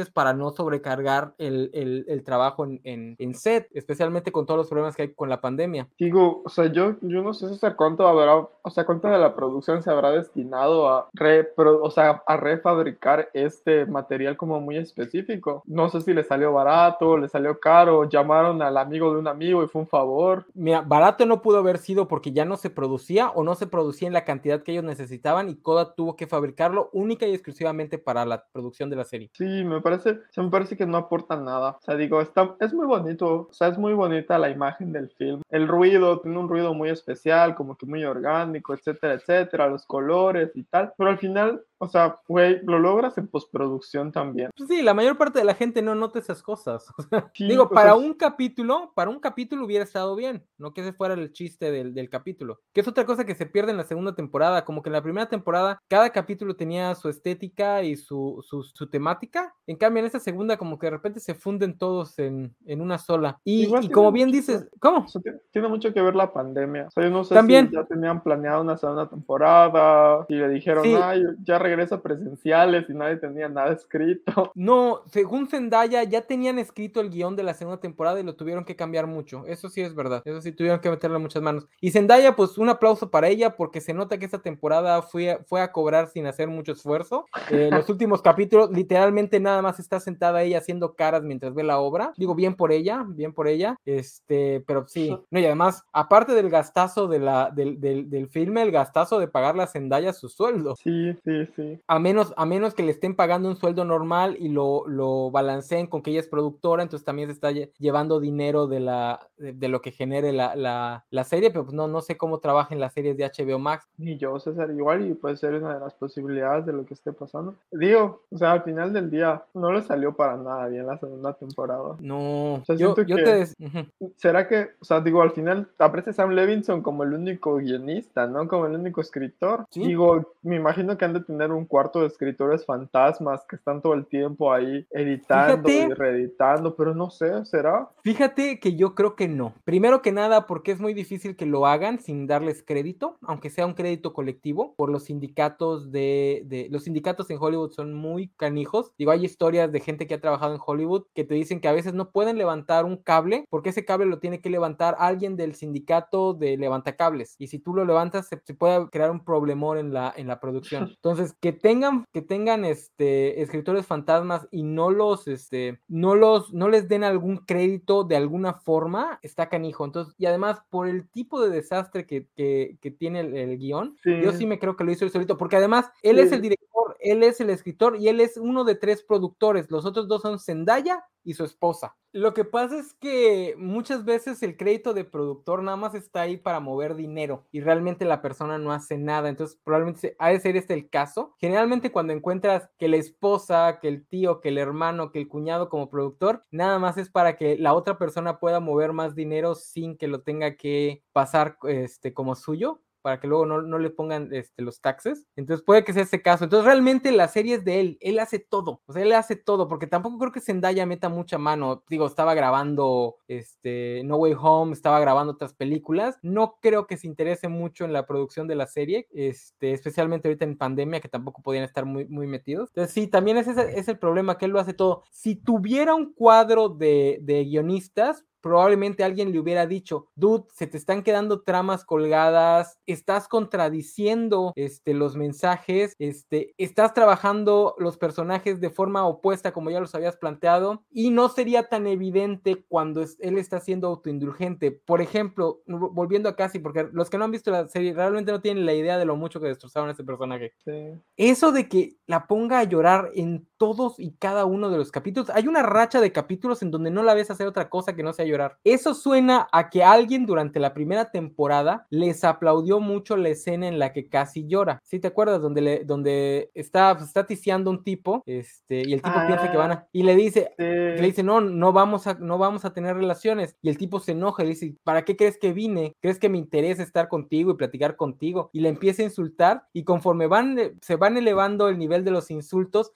veces para no sobrecargar el, el, el trabajo en, en, en set, especialmente con todos los problemas que hay con la pandemia. Digo, o sea, yo, yo no sé César cuánto habrá, o sea, cuánto de la producción se habrá destinado a repro, o sea, a refabricar este material como muy específico. No sé si le salió barato, le salió caro, llamaron al amigo de un amigo y fue un favor. Mira, barato no pudo haber sido porque ya no se producía o no se producía en la cantidad que ellos necesitaban y Kodak tuvo que fabricarlo única y exclusivamente para la producción de la serie. Sí, me parece, o sea, me parece que no aporta nada. O sea, digo, está, es muy bonito, o sea, es muy bonita la imagen del film. El ruido, tiene un ruido muy especial, como que muy orgánico, etcétera, etcétera, los colores y tal. Pero al final, o sea, güey, lo logras en postproducción también. Pues sí, la mayor parte de la gente no nota esas cosas. O sea, Sí, digo, o para sea, un capítulo, para un capítulo hubiera estado bien, no que ese fuera el chiste del, del capítulo. Que es otra cosa que se pierde en la segunda temporada, como que en la primera temporada cada capítulo tenía su estética y su, su, su temática. En cambio, en esta segunda como que de repente se funden todos en, en una sola. Y, igual y tiene como bien mucho dices, que, ¿cómo? o sea, tiene, tiene mucho que ver la pandemia. O sea, yo no sé si También, ya tenían planeado una segunda temporada, y le dijeron, sí, ay, ya regresa presenciales y nadie tenía nada escrito. no, según Zendaya ya tenían escrito el guión de la segunda temporada y lo tuvieron que cambiar mucho. Eso sí es verdad. Eso sí tuvieron que meterle muchas manos. Y Zendaya, pues un aplauso para ella porque se nota que esta temporada fue, a, fue a cobrar sin hacer mucho esfuerzo. Eh, los últimos capítulos, literalmente nada más está sentada ella haciendo caras mientras ve la obra. Digo, bien por ella, bien por ella. Este, pero sí. No, y además, aparte del gastazo de la, del, del, del filme, el gastazo de pagarle a Zendaya su sueldo. Sí, sí, sí. A menos, a menos que le estén pagando un sueldo normal y lo, lo balanceen con que ella es productora, entonces también se está lle- llevando dinero de, la, de, de lo que genere la, la, la serie, pero pues no, no sé cómo trabajen las series de H B O Max. Y yo, César, igual, y puede ser una de las posibilidades de lo que esté pasando. Digo, o sea, al final del día, no le salió para nada bien la segunda temporada. O No, sea, yo, siento yo te... que, Des... uh-huh. ¿será que, o sea, digo, al final aparece Sam Levinson como el único guionista, ¿no? Como el único escritor. ¿Sí? Digo, me imagino que han de tener un cuarto de escritores fantasmas que están todo el tiempo ahí editando y Fíjate, reeditando, pero no sé, ¿será? Fíjate que yo creo que no. Primero que nada, porque es muy difícil que lo hagan sin darles crédito, aunque sea un crédito colectivo, por los sindicatos de, de, los sindicatos en Hollywood son muy canijos. Digo, hay historias de gente que ha trabajado en Hollywood que te dicen que a veces no pueden levantar un cable, porque ese cable lo tiene que levantar alguien del sindicato de levantacables. Y si tú lo levantas, se, se puede crear un problemón en la, en la producción. Entonces, que tengan, que tengan este, escritores fantasmas y no los, este, no los, no les den algún crédito de alguna forma, está canijo. Entonces, y además, por el tipo de desastre que, que, que tiene el, el guión, Sí. yo sí me creo que lo hizo él solito, porque además, él Sí. es el director, él es el escritor y él es uno de tres productores. Los otros dos son Zendaya y su esposa. Lo que pasa es que muchas veces el crédito de productor nada más está ahí para mover dinero y realmente la persona no hace nada. Entonces, probablemente ha de ser este el caso. Generalmente, cuando encuentras que la esposa, que el tío, que el hermano, que el cuñado como productor, nada más es para que la otra persona pueda mover más dinero sin que lo tenga que pasar este, como suyo, para que luego no, no le pongan este, los taxes. Entonces puede que sea ese caso. Entonces realmente la serie es de él. Él hace todo. O sea, él hace todo. Porque tampoco creo que Zendaya meta mucha mano. Digo, estaba grabando este, No Way Home, estaba grabando otras películas. No creo que se interese mucho en la producción de la serie. Este, especialmente ahorita en pandemia, que tampoco podían estar muy, muy metidos. Entonces sí, también ese es el problema, que él lo hace todo. Si tuviera un cuadro de, de guionistas, probablemente alguien le hubiera dicho, dude, se te están quedando tramas colgadas, estás contradiciendo este, los mensajes, este, estás trabajando los personajes de forma opuesta como ya los habías planteado, y no sería tan evidente cuando es, él está siendo autoindulgente. Por ejemplo, volviendo a Cassie, porque los que no han visto la serie realmente no tienen la idea de lo mucho que destrozaron a este personaje. Sí. Eso de que la ponga a llorar en todos y cada uno de los capítulos, hay una racha de capítulos en donde no la ves hacer otra cosa que no sea llorar. Eso suena a que alguien durante la primera temporada les aplaudió mucho la escena en la que Cassie llora. ¿Sí te acuerdas? Donde, le, donde está, está ticiando un tipo, este, y el tipo ah, piensa que van a... Y le dice, sí. le dice, no, no vamos, a, no vamos a tener relaciones. Y el tipo se enoja y le dice, ¿para qué crees que vine? ¿Crees que me interesa estar contigo y platicar contigo? Y le empieza a insultar, y conforme van, se van elevando el nivel de los insultos, vamos viendo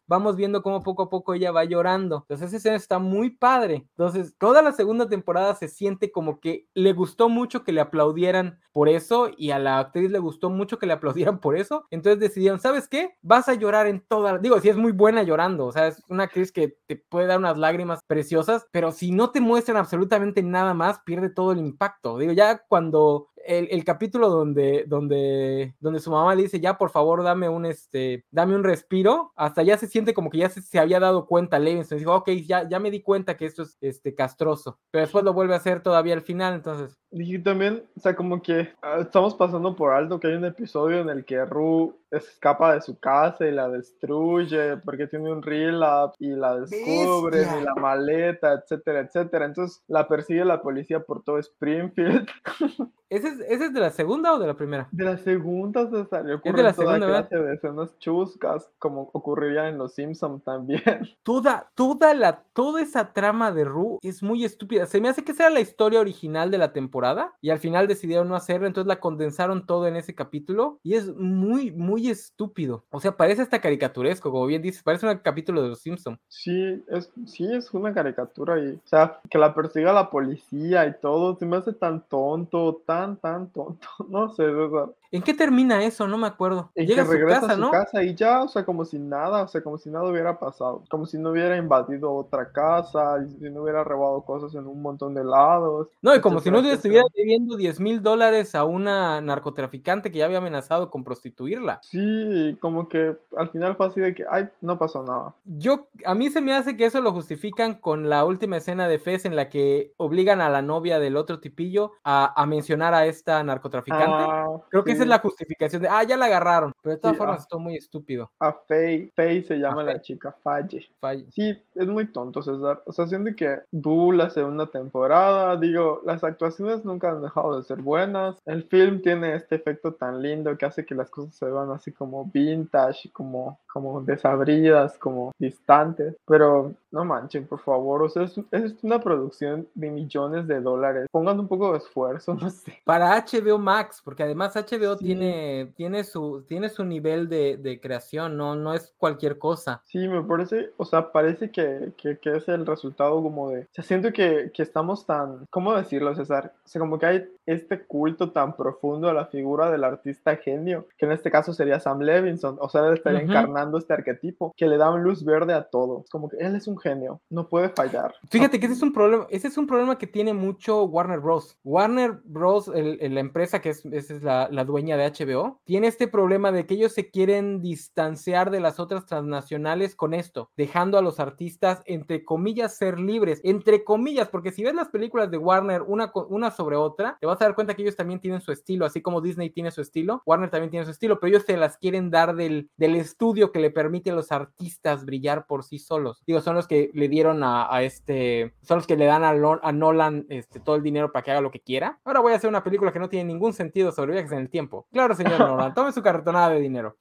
viendo cómo poco a poco ella va llorando. Entonces esa escena está muy padre. Entonces toda la segunda temporada se siente como que le gustó mucho que le aplaudieran por eso y a la actriz le gustó mucho que le aplaudieran por eso. Entonces decidieron, ¿sabes qué? Vas a llorar en toda... Digo, si es muy buena llorando, o sea, es una actriz que te puede dar unas lágrimas preciosas, pero si no te muestran absolutamente nada más, pierde todo el impacto. Digo, ya cuando el, el capítulo donde, donde, donde su mamá le dice, ya por favor dame un, este, dame un respiro, hasta ya se siente como que ya se, se había dado cuenta Levinson, dijo, ok, ya, ya me di cuenta que esto es este, castroso, pero después lo vuelve a hacer todavía al final, entonces... Y también, o sea, como que ah, estamos pasando por alto que hay un episodio en el que Ru escapa de su casa y la destruye porque tiene un relap y la descubren y ¡Bestia! la maleta, etcétera, etcétera. Entonces la persigue la policía por todo Springfield. ¿Ese es, ¿Ese es de la segunda o de la primera? De la segunda se salió Es de la ocurren toda segunda, ¿verdad? clase de escenas chuscas, como ocurriría en Los Simpsons también. Toda, toda la, toda esa trama de Ru es muy estúpida. Se me hace que esa era la historia original de la temporada y al final decidieron no hacerlo, entonces la condensaron todo en ese capítulo y es muy, muy estúpido. O sea, parece hasta caricaturesco, como bien dices, parece un capítulo de Los Simpsons. Sí, es, sí, es una caricatura y, o sea, que la persiga la policía y todo, se me hace tan tonto, tan, tan tonto, no sé, o sea, ¿En qué termina eso? No me acuerdo. en Llega que a su regresa a casa, su ¿no? casa y ya, o sea, como si nada, o sea, como si nada hubiera pasado, como si no hubiera invadido otra casa, y si no hubiera robado cosas en un montón de lados, No, y como si etcétera, no le estuviera etcétera. debiendo diez mil dólares a una narcotraficante que ya había amenazado con prostituirla. Sí, como que al final fue así de que, ay, no pasó nada. Yo, a mí se me hace que eso lo justifican con la última escena de Fez en la que obligan a la novia del otro tipillo a, a mencionar a esta narcotraficante. Ah, Creo que esa es sí, la justificación de, ah, ya la agarraron, pero de todas sí, formas ah, estuvo muy estúpido. a Faye, Faye se A llama Fez, la chica, Falle. falla. Sí, es muy tonto, César. O sea, siento que Du, la segunda temporada, digo, las actuaciones nunca han dejado de ser buenas. El film tiene este efecto tan lindo que hace que las cosas se vean así como vintage, como, como desabridas, como distantes. Pero no manchen, por favor. O sea, es, es una producción de millones de dólares. Pongan un poco de esfuerzo, no sé. Para H B O Max, porque además H B O Sí, tiene, tiene, su, tiene su nivel de, de creación, no, no es cualquier cosa. sí, me parece, o sea, parece que, que, que es el resultado como de, o sea, siento que, que estamos tan, ¿cómo decirlo, César? O sea, como que hay este culto tan profundo a la figura del artista genio, que en este caso sería Sam Levinson, o sea, él estaría Ujú. encarnando este arquetipo, que le da un luz verde a todo, es como que él es un genio, no puede fallar. Fíjate que ese es un problema, ese es un problema que tiene mucho Warner Bros. Warner Bros, el, el- la empresa que es, esa es la, la dueña de H B O, tiene este problema de que ellos se quieren distanciar de las otras transnacionales con esto, dejando a los artistas, entre comillas, ser libres, entre comillas, porque si ves las películas de Warner una, co- una sobre otra, te vas a dar cuenta que ellos también tienen su estilo, así como Disney tiene su estilo, Warner también tiene su estilo, pero ellos se las quieren dar del, del estudio que le permite a los artistas brillar por sí solos. Digo, son los que le dieron a, a este, son los que le dan a, Lo- a Nolan este, todo el dinero para que haga lo que quiera. Ahora voy a hacer una película que no tiene ningún sentido sobre viajes en el tiempo. Claro, señor Nolan, tome su cartonada de dinero.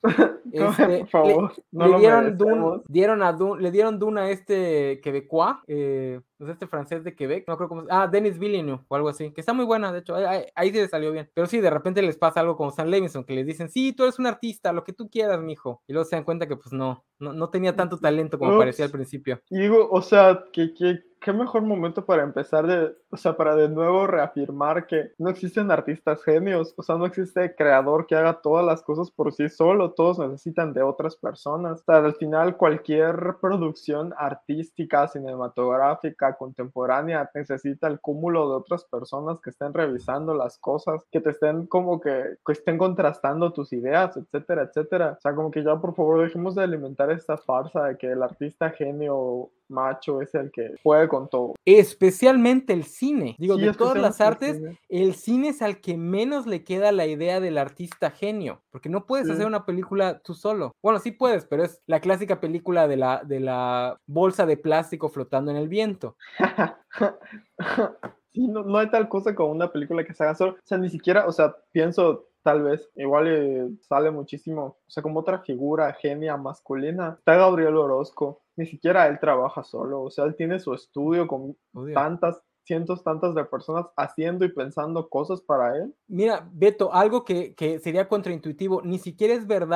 Por Este, le, favor, no le lo dieron Dune, merecemos. dieron a Dune, le dieron Dune a este quebecois, eh, pues este francés de Quebec, no creo cómo, ah, Denis Villeneuve o algo así, que está muy buena, de hecho, ahí, ahí, ahí sí le salió bien. Pero sí, de repente les pasa algo como Sam Levinson, que les dicen, sí, tú eres un artista, lo que tú quieras, mijo. Y luego se dan cuenta que pues no, no, no tenía tanto talento como parecía al Ups. principio. Y digo, o sea, que, que, qué mejor momento para empezar de, o sea, para de nuevo reafirmar que no existen artistas genios, o sea, no existe creador que haga todas las cosas por sí solo, todos necesitan de otras personas. O sea, al final cualquier producción artística, cinematográfica, contemporánea, necesita el cúmulo de otras personas que estén revisando las cosas, que te estén como que, que estén contrastando tus ideas, etcétera, etcétera. O sea, como que ya por favor dejemos de alimentar esta farsa de que el artista genio macho es el que puede con todo. Especialmente el cine. Digo, Sí, de todas las especialmente el artes, cine. el cine es al que menos le queda la idea del artista genio, porque no puedes hacer Sí. una película tú solo. Bueno, sí puedes, pero es la clásica película de la, de la bolsa de plástico flotando en el viento. Sí, no, no hay tal cosa como una película que se haga solo. O sea, ni siquiera, o sea, pienso tal vez, igual eh, sale muchísimo, o sea, como otra figura genia masculina. Está Gabriel Orozco, ni siquiera él trabaja solo, o sea, él tiene su estudio con Odio. tantas, cientos, tantas de personas haciendo y pensando cosas para él. Mira, Beto, algo que, que sería contraintuitivo, ni siquiera es verdad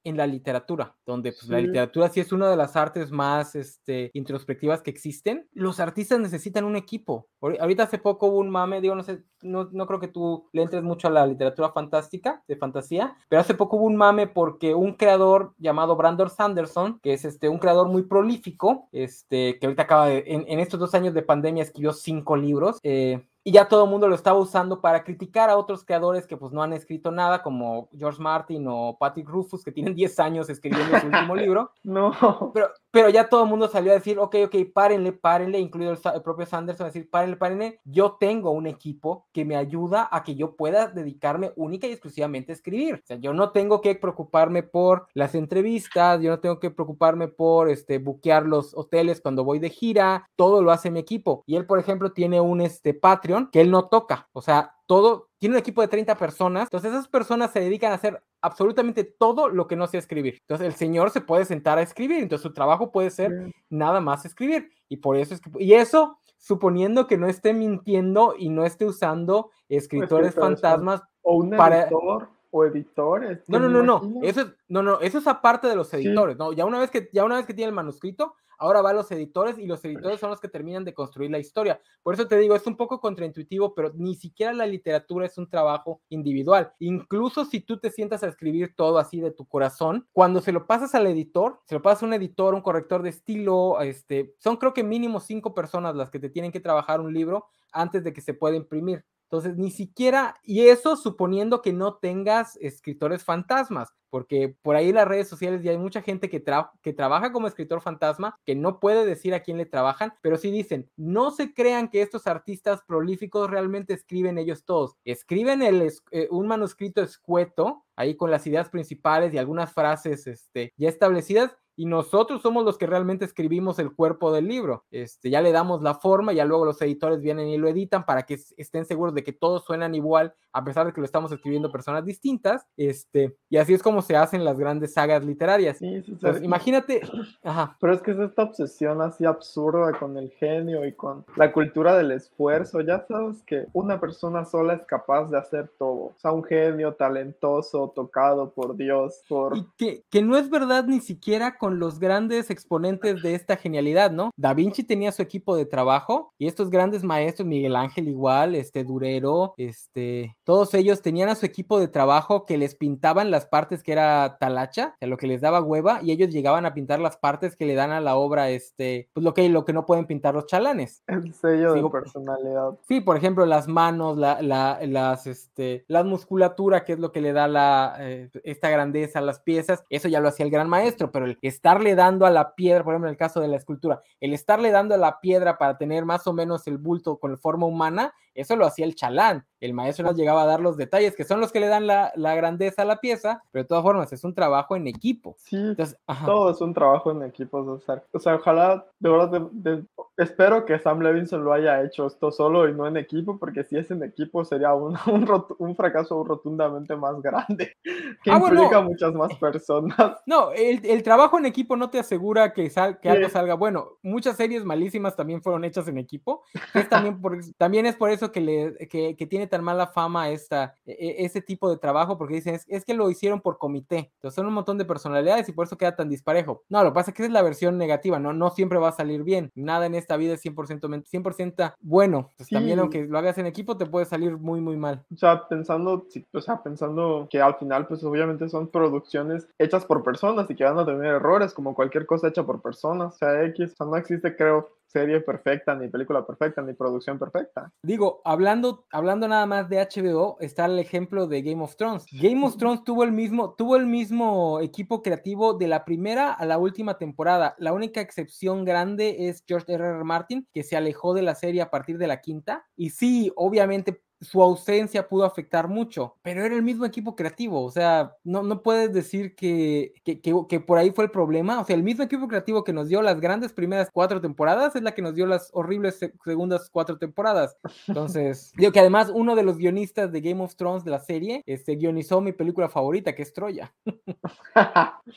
en la literatura, donde pues, Sí. la literatura sí es una de las artes más este, introspectivas que existen. Los artistas necesitan un equipo. Ahorita hace poco hubo un mame, digo, no sé, no, no creo que tú le entres mucho a la literatura fantástica, de fantasía, pero hace poco hubo un mame porque un creador llamado Brandon Sanderson, que es este, un creador muy prolífico, este, que ahorita acaba de, en, en estos dos años de pandemia escribió cinco libros, eh, y ya todo el mundo lo estaba usando para criticar a otros creadores que pues no han escrito nada, como George Martin o Patrick Rufus, que tienen diez años escribiendo su último libro. No. Pero, pero ya todo el mundo salió a decir, ok, ok, párenle, párenle, incluido el, el propio Sanderson, a decir, párenle, párenle, yo tengo un equipo que me ayuda a que yo pueda dedicarme única y exclusivamente a escribir. O sea, yo no tengo que preocuparme por las entrevistas, yo no tengo que preocuparme por este, buquear los hoteles cuando voy de gira, todo lo hace mi equipo. Y él, por ejemplo, tiene un este, Patreon que él no toca, o sea, todo, tiene un equipo de treinta personas, entonces esas personas se dedican a hacer absolutamente todo lo que no sea escribir. Entonces el señor se puede sentar a escribir, entonces su trabajo puede ser sí. nada más escribir, y por eso es que, y eso suponiendo que no esté mintiendo y no esté usando escritores Escritores fantasmas o un para... editor o editores. No, no, no, no, eso es, no, no, eso es aparte de los editores, sí. ¿no? Ya una vez que, ya una vez que tiene el manuscrito, ahora va a los editores y los editores son los que terminan de construir la historia. Por eso te digo, es un poco contraintuitivo, pero ni siquiera la literatura es un trabajo individual. Incluso si tú te sientas a escribir todo así de tu corazón, cuando se lo pasas al editor, se lo pasas a un editor, un corrector de estilo, este, son creo que mínimo cinco personas las que te tienen que trabajar un libro antes de que se pueda imprimir. Entonces, ni siquiera, y eso suponiendo que no tengas escritores fantasmas, porque por ahí en las redes sociales ya hay mucha gente que, tra- que trabaja como escritor fantasma, que no puede decir a quién le trabajan, pero sí dicen, no se crean que estos artistas prolíficos realmente escriben ellos todos, escriben el, eh, un manuscrito escueto, ahí con las ideas principales y algunas frases este, ya establecidas, y nosotros somos los que realmente escribimos el cuerpo del libro. Este, ya le damos la forma, ya luego los editores vienen y lo editan para que estén seguros de que todos suenan igual, a pesar de que lo estamos escribiendo personas distintas, este, y así es como se hacen las grandes sagas literarias. Sí, sí, Entonces, sí. imagínate, ajá. Pero es que es esta obsesión así absurda con el genio y con la cultura del esfuerzo. Ya sabes que una persona sola es capaz de hacer todo. O sea, un genio talentoso, tocado por Dios, por... Y que, que no es verdad ni siquiera con los grandes exponentes de esta genialidad, ¿no? Da Vinci tenía su equipo de trabajo y estos grandes maestros, Miguel Ángel igual, este Durero, este, todos ellos tenían a su equipo de trabajo que les pintaban las partes que era talacha, o sea, lo que les daba hueva, y ellos llegaban a pintar las partes que le dan a la obra, este, pues lo que, lo que no pueden pintar los chalanes. El sello Sigo, de personalidad. Sí, por ejemplo, las manos, la, la, las, este, la musculatura, que es lo que le da la, eh, esta grandeza a las piezas, eso ya lo hacía el gran maestro, pero el estarle dando a la piedra, por ejemplo, en el caso de la escultura, el estarle dando a la piedra para tener más o menos el bulto con forma humana, eso lo hacía el chalán. El maestro nos llegaba a dar los detalles, que son los que le dan la, la grandeza a la pieza, pero de todas formas es un trabajo en equipo. Sí, Entonces, todo es un trabajo en equipo. O sea, o sea ojalá, de verdad, de, de, espero que Sam Levinson lo haya hecho esto solo y no en equipo, porque si es en equipo sería un, un, rot, un fracaso rotundamente más grande, que ah, implica bueno, a muchas más personas. No, el, el trabajo en equipo no te asegura que, sal, que sí. algo salga bueno. Muchas series malísimas también fueron hechas en equipo, que es también, por, también es por eso que, le, que, que tiene tan mala fama esta, este tipo de trabajo, porque dicen, es, es que lo hicieron por comité. Entonces son un montón de personalidades y por eso queda tan disparejo. No, lo que pasa es que esa es la versión negativa, no, no siempre va a salir bien. Nada en esta vida es cien por ciento, cien por ciento bueno. Pues sí. También aunque lo hagas en equipo te puede salir muy, muy mal. O sea, pensando, o sea, pensando que al final, pues obviamente son producciones hechas por personas y que van a tener errores, como cualquier cosa hecha por personas. O sea, X, o sea, no existe, creo, serie perfecta, ni película perfecta, ni producción perfecta. Digo, hablando, hablando nada más de H B O, está el ejemplo de Game of Thrones. Game of Thrones tuvo el mismo, tuvo el mismo equipo creativo de la primera a la última temporada. La única excepción grande es George R R. Martin, que se alejó de la serie a partir de la quinta. Y sí, obviamente su ausencia pudo afectar mucho, pero era el mismo equipo creativo, o sea, no, no puedes decir que, que, que, que por ahí fue el problema, o sea, el mismo equipo creativo que nos dio las grandes primeras cuatro temporadas es la que nos dio las horribles segundas cuatro temporadas. Entonces, digo que además uno de los guionistas de Game of Thrones de la serie, este, guionizó mi película favorita, que es Troya.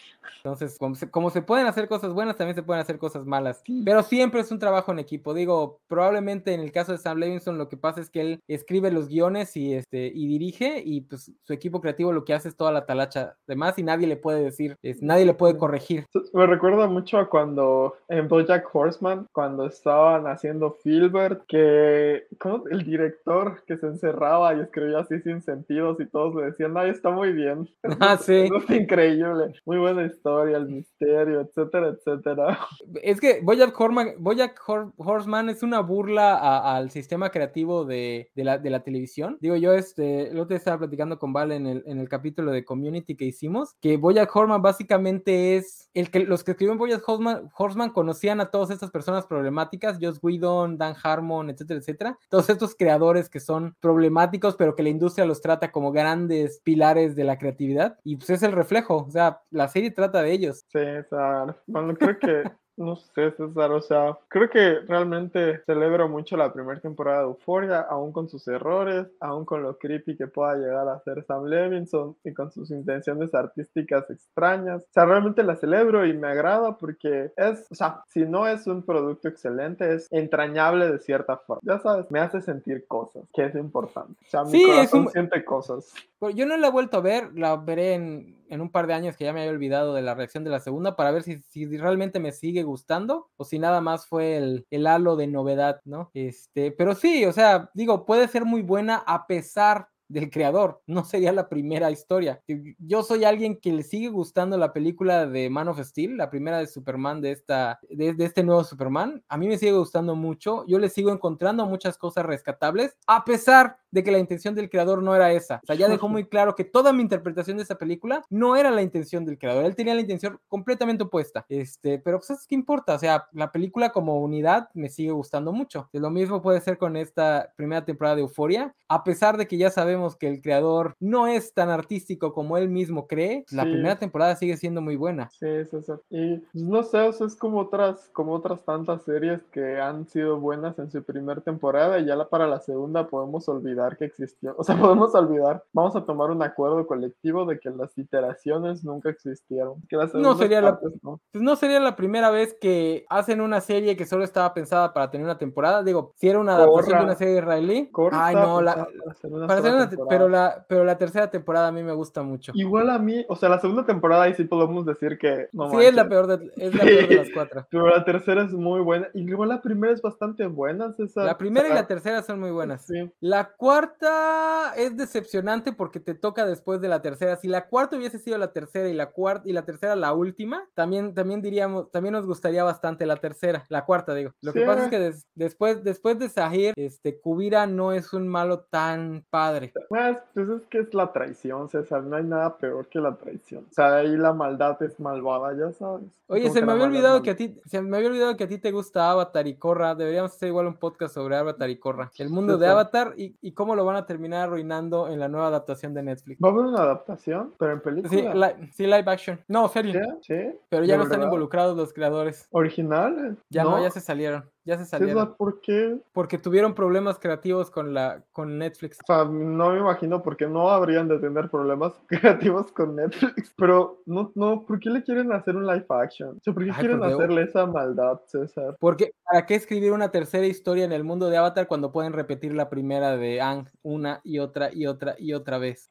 Entonces, como se, como se pueden hacer cosas buenas, también se pueden hacer cosas malas. Pero siempre es un trabajo en equipo. Digo, probablemente en el caso de Sam Levinson lo que pasa es que él escribe los guiones y, este, y dirige, y pues su equipo creativo lo que hace es toda la talacha demás y nadie le puede decir, es, nadie le puede corregir. Me recuerda mucho a cuando en BoJack Horseman, cuando estaban haciendo Filbert, que ¿cómo? El director que se encerraba y escribía así sin sentidos y todos le decían, ay, está muy bien. Ah, sí. Eso es increíble. Muy buena historia, el misterio, etcétera, etcétera. Es que BoJack Horseman, BoJack Horseman es una burla a, al sistema creativo de, de, la, de la televisión. Digo, yo este, el otro día estaba platicando con Val en el, en el capítulo de Community que hicimos, que BoJack Horseman básicamente es el que los que escribieron BoJack Horseman, Horseman conocían a todas estas personas problemáticas, Joss Whedon, Dan Harmon, etcétera, etcétera. Todos estos creadores que son problemáticos, pero que la industria los trata como grandes pilares de la creatividad. Y pues es el reflejo, o sea, la serie trata de ellos. Sí, o sea, bueno, creo que no sé, César, o sea, creo que realmente celebro mucho la primera temporada de Euphoria, aún con sus errores, aún con lo creepy que pueda llegar a ser Sam Levinson y con sus intenciones artísticas extrañas. O sea, realmente la celebro y me agrada porque es, o sea, si no es un producto excelente, es entrañable de cierta forma. Ya sabes, me hace sentir cosas, que es importante. O sea, mi sí, corazón es un... siente cosas. Yo no la he vuelto a ver, la veré en, en un par de años que ya me había olvidado de la reacción de la segunda para ver si, si realmente me sigue gustando o si nada más fue el, el halo de novedad, ¿no? Este, pero sí, o sea, digo, puede ser muy buena a pesar del creador, no sería la primera historia. Yo soy alguien que le sigue gustando la película de Man of Steel, la primera de Superman, de, esta, de, de este nuevo Superman. A mí me sigue gustando mucho, yo le sigo encontrando muchas cosas rescatables, a pesar de que la intención del creador no era esa. O sea, ya dejó muy claro que toda mi interpretación de esa película no era la intención del creador, él tenía la intención completamente opuesta. Este, pero pues, ¿qué importa? O sea, la película como unidad me sigue gustando mucho. Lo mismo puede ser con esta primera temporada de Euphoria, a pesar de que ya sabemos que el creador no es tan artístico como él mismo cree, sí. La primera temporada sigue siendo muy buena. Sí, sí, sí. Y pues, no sé, o sea, es como otras, como otras tantas series que han sido buenas en su primera temporada y ya la, para la segunda podemos olvidar que existió. O sea, podemos olvidar, vamos a tomar un acuerdo colectivo de que las iteraciones nunca existieron. Que las no sería partes, la, ¿no? Pues no sería la primera vez que hacen una serie que solo estaba pensada para tener una temporada. Digo, si era una adaptación Corra. de una serie israelí. Corra Ay, no, la, para hacer una para hacer una, temporada. pero la pero la tercera temporada a mí me gusta mucho. Igual a mí, o sea, la segunda temporada ahí sí podemos decir que no sí manches. es la peor de, es la peor de las cuatro. Pero la tercera es muy buena y igual la primera es bastante buena, César. La primera o sea, y la tercera son muy buenas. Sí. La cuarta es decepcionante porque te toca después de la tercera. Si la cuarta hubiese sido la tercera y la cuarta y la tercera la última, también también diríamos, también nos gustaría bastante la tercera, la cuarta digo. Lo sí. que pasa es que des, después después de Zahir, este Kubira no es un malo tan padre. Pues, pues es que es la traición, César, no hay nada peor que la traición. O sea, ahí la maldad es malvada, ya sabes. Oye, se me había olvidado que a ti, se me había olvidado que a ti te gusta Avatar y Korra. Deberíamos hacer igual un podcast sobre Avatar y Korra. El mundo sí, de Avatar y, y cómo lo van a terminar arruinando en la nueva adaptación de Netflix. ¿Va a haber una adaptación? ¿Pero en película? Sí, li sí live action. No, serie. ¿Sí? ¿Sí? Pero ya no están involucrados los creadores. ¿Originales? Ya no, no ya se salieron. Ya se salieron. César, ¿por qué? Porque tuvieron problemas creativos con la con Netflix. O sea, no me imagino por qué no habrían de tener problemas creativos con Netflix. Pero no, no, ¿por qué le quieren hacer un live action? O sea, ¿por qué Ay, quieren por hacerle esa maldad, César? Porque ¿para qué escribir una tercera historia en el mundo de Avatar cuando pueden repetir la primera de Aang una y otra y otra y otra vez?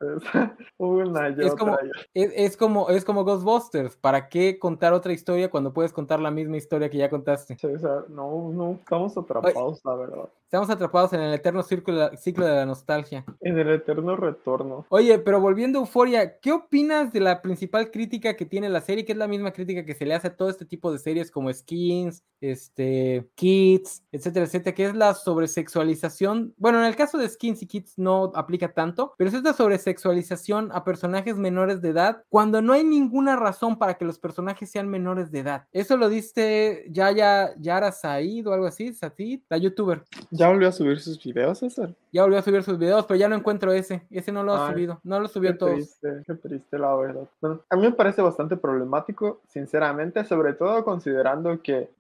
una y es otra. Como, es, es como es como Ghostbusters. ¿Para qué contar otra historia cuando puedes contar la misma historia que ya contaste? César, no, no, estamos atrapados, la verdad. Estamos atrapados en el eterno ciclo, ciclo de la nostalgia. En el eterno retorno. Oye, pero volviendo a Euphoria, ¿qué opinas de la principal crítica que tiene la serie? Que es la misma crítica que se le hace a todo este tipo de series como Skins, este, Kids, etcétera, etcétera, que es la sobresexualización. Bueno, en el caso de Skins y Kids no aplica tanto, pero es esta sobresexualización a personajes menores de edad cuando no hay ninguna razón para que los personajes sean menores de edad. Eso lo dice Yaya Yara Said o algo así, Said, la youtuber. ¿Ya volvió a subir sus videos, César? Ya volvió a subir sus videos, pero ya no encuentro ese. Ese no lo ha Ay, subido. No lo subió qué todos. Triste, qué triste, la verdad. Bueno, a mí me parece bastante problemático, sinceramente, sobre todo considerando que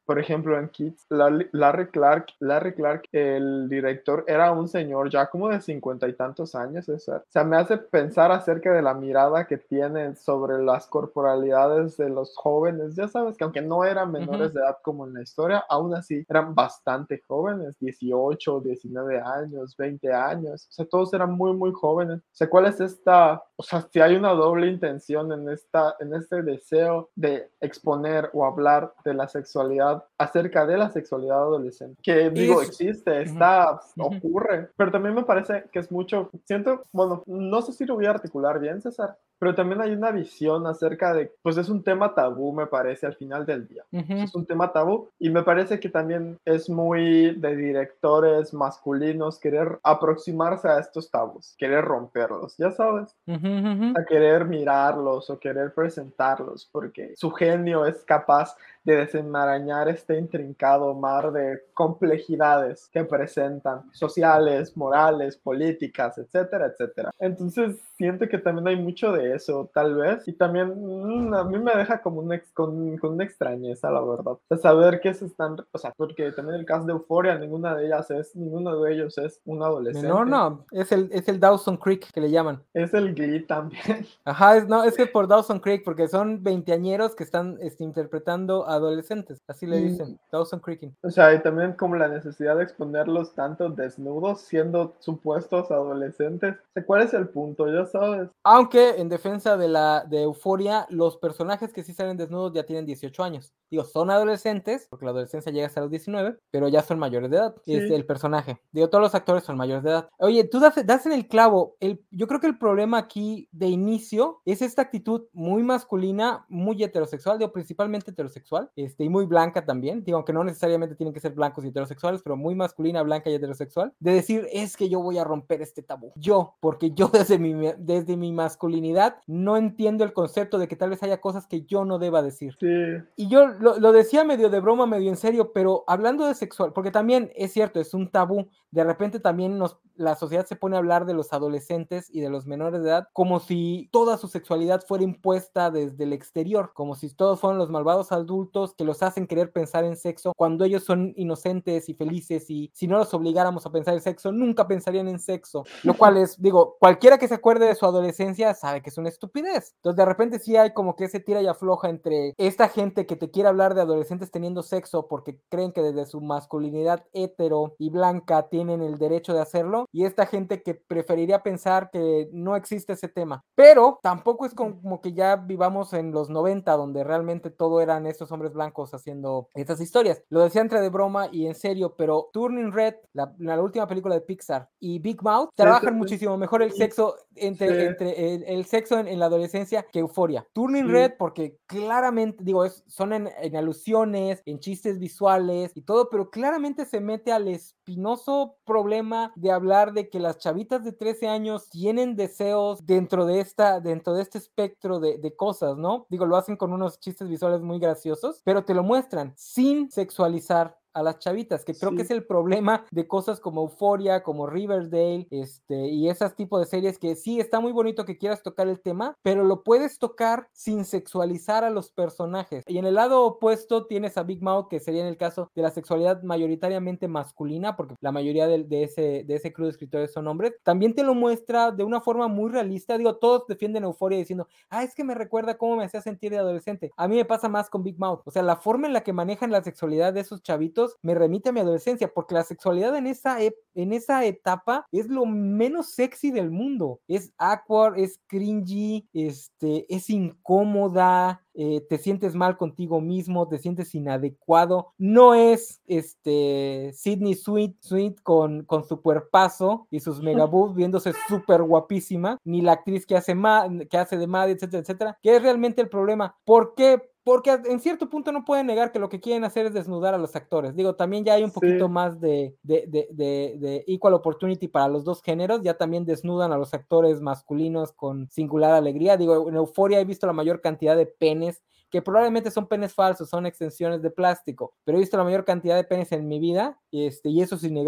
por ejemplo, en Kids, Larry Clark, Larry Clark, el director, era un señor ya como de cincuenta y tantos años, César. O sea, me hace pensar acerca de la mirada que tienen sobre las corporalidades de los jóvenes. Ya sabes que aunque no eran menores uh-huh. de edad como en la historia, aún así eran bastante jóvenes, dieciocho, diecinueve años, veinte años. O sea, todos eran muy, muy jóvenes. O sea, ¿cuál es esta? O sea, si hay una doble intención en, esta, en este deseo de exponer o hablar de la sexualidad, acerca de la sexualidad adolescente, que digo, es... existe, está, uh-huh. ocurre, pero también me parece que es mucho, siento, bueno, no sé si lo voy a articular bien, César, pero también hay una visión acerca de, pues es un tema tabú, me parece, al final del día. Uh-huh. Es un tema tabú y me parece que también es muy de directores masculinos querer aproximarse a estos tabús, querer romperlos, ya sabes, uh-huh, uh-huh. a querer mirarlos o querer presentarlos, porque su genio es capaz de desenmarañar este intrincado mar de complejidades que presentan, sociales, morales, políticas, etcétera, etcétera. Entonces siento que también hay mucho de eso, tal vez, y también mmm, a mí me deja como un ex, con, con una extrañeza, la verdad, de saber que se están, o sea, porque también el cast de Euphoria, ninguna de ellas es, ninguno de ellos es un adolescente. No, no, es el, es el Dawson Creek que le llaman. Es el Glee también. Ajá, es, no, es que por Dawson Creek, porque son veinteañeros que están este, interpretando adolescentes, así le dicen, y, Dawson Creek. O sea, y también como la necesidad de exponerlos tanto desnudos, siendo supuestos adolescentes. O sea, ¿cuál es el punto? Ya sabes. Aunque en defensa de la de Euphoria, los personajes que sí salen desnudos ya tienen dieciocho años. Digo, son adolescentes, porque la adolescencia llega hasta los diecinueve, pero ya son mayores de edad. Sí. Es el personaje. Digo, todos los actores son mayores de edad. Oye, tú das, das en el clavo. El, yo creo que el problema aquí de inicio es esta actitud muy masculina, muy heterosexual, digo, principalmente heterosexual, este, y muy blanca también. Digo, aunque no necesariamente tienen que ser blancos y heterosexuales, pero muy masculina, blanca y heterosexual. De decir, es que yo voy a romper este tabú. Yo, porque yo desde mi, desde mi masculinidad no entiendo el concepto de que tal vez haya cosas que yo no deba decir. Sí. Y yo lo, lo decía medio de broma, medio en serio, pero hablando de sexual, porque también es cierto, es un tabú. De repente también nos, la sociedad se pone a hablar de los adolescentes y de los menores de edad como si toda su sexualidad fuera impuesta desde el exterior, como si todos fueran los malvados adultos que los hacen querer pensar en sexo cuando ellos son inocentes y felices, y si no los obligáramos a pensar en sexo, nunca pensarían en sexo, lo cual es, digo, cualquiera que se acuerde de su adolescencia sabe que es una estupidez. Entonces de repente sí hay como que ese tira y afloja entre esta gente que te quiere hablar de adolescentes teniendo sexo porque creen que desde su masculinidad hetero y blanca tienen el derecho de hacerlo, y esta gente que preferiría pensar que no existe ese tema. Pero tampoco es como que ya vivamos en los noventa, donde realmente todo eran estos hombres blancos haciendo estas historias. Lo decía entre de broma y en serio, pero Turning Red, la, la última película de Pixar, y Big Mouth trabajan sí, muchísimo mejor el sexo entre, sí. entre el, el sexo en, en la adolescencia que Euphoria. Turning sí. Red, porque claramente, digo, es, son en, en alusiones, en chistes visuales y todo, pero claramente se mete al espinoso problema de hablar de que las chavitas de trece años tienen deseos dentro de esta, dentro de este espectro de, de cosas, ¿no? Digo, lo hacen con unos chistes visuales muy graciosos, pero te lo muestran sin sexualizar a las chavitas, que creo sí. que es el problema de cosas como Euphoria, como Riverdale, este, y esas tipos de series que sí, está muy bonito que quieras tocar el tema, pero lo puedes tocar sin sexualizar a los personajes. Y en el lado opuesto tienes a Big Mouth, que sería en el caso de la sexualidad mayoritariamente masculina, porque la mayoría de, de, ese, de ese crew de escritores son hombres. También te lo muestra de una forma muy realista. Digo, todos defienden Euphoria diciendo, ah, es que me recuerda cómo me hacía sentir de adolescente. A mí me pasa más con Big Mouth. O sea, la forma en la que manejan la sexualidad de esos chavitos me remite a mi adolescencia, porque la sexualidad en esa, en esa etapa es lo menos sexy del mundo. Es awkward, es cringy, este, es incómoda, eh, te sientes mal contigo mismo, te sientes inadecuado. No es este Sydney Sweet, Sweet con, con su cuerpazo y sus megaboobs viéndose súper guapísima, ni la actriz que hace, ma, que hace de Maddie, etcétera, etcétera, que es realmente el problema. ¿Por qué? Porque en cierto punto no pueden negar que lo que quieren hacer es desnudar a los actores. Digo, también ya hay un poquito sí. más de, de, de, de, de equal opportunity para los dos géneros. Ya también desnudan a los actores masculinos con singular alegría. Digo, en Euphoria he visto la mayor cantidad de penes, que probablemente son penes falsos, son extensiones de plástico, pero he visto la mayor cantidad de penes en mi vida, este, y eso sin negar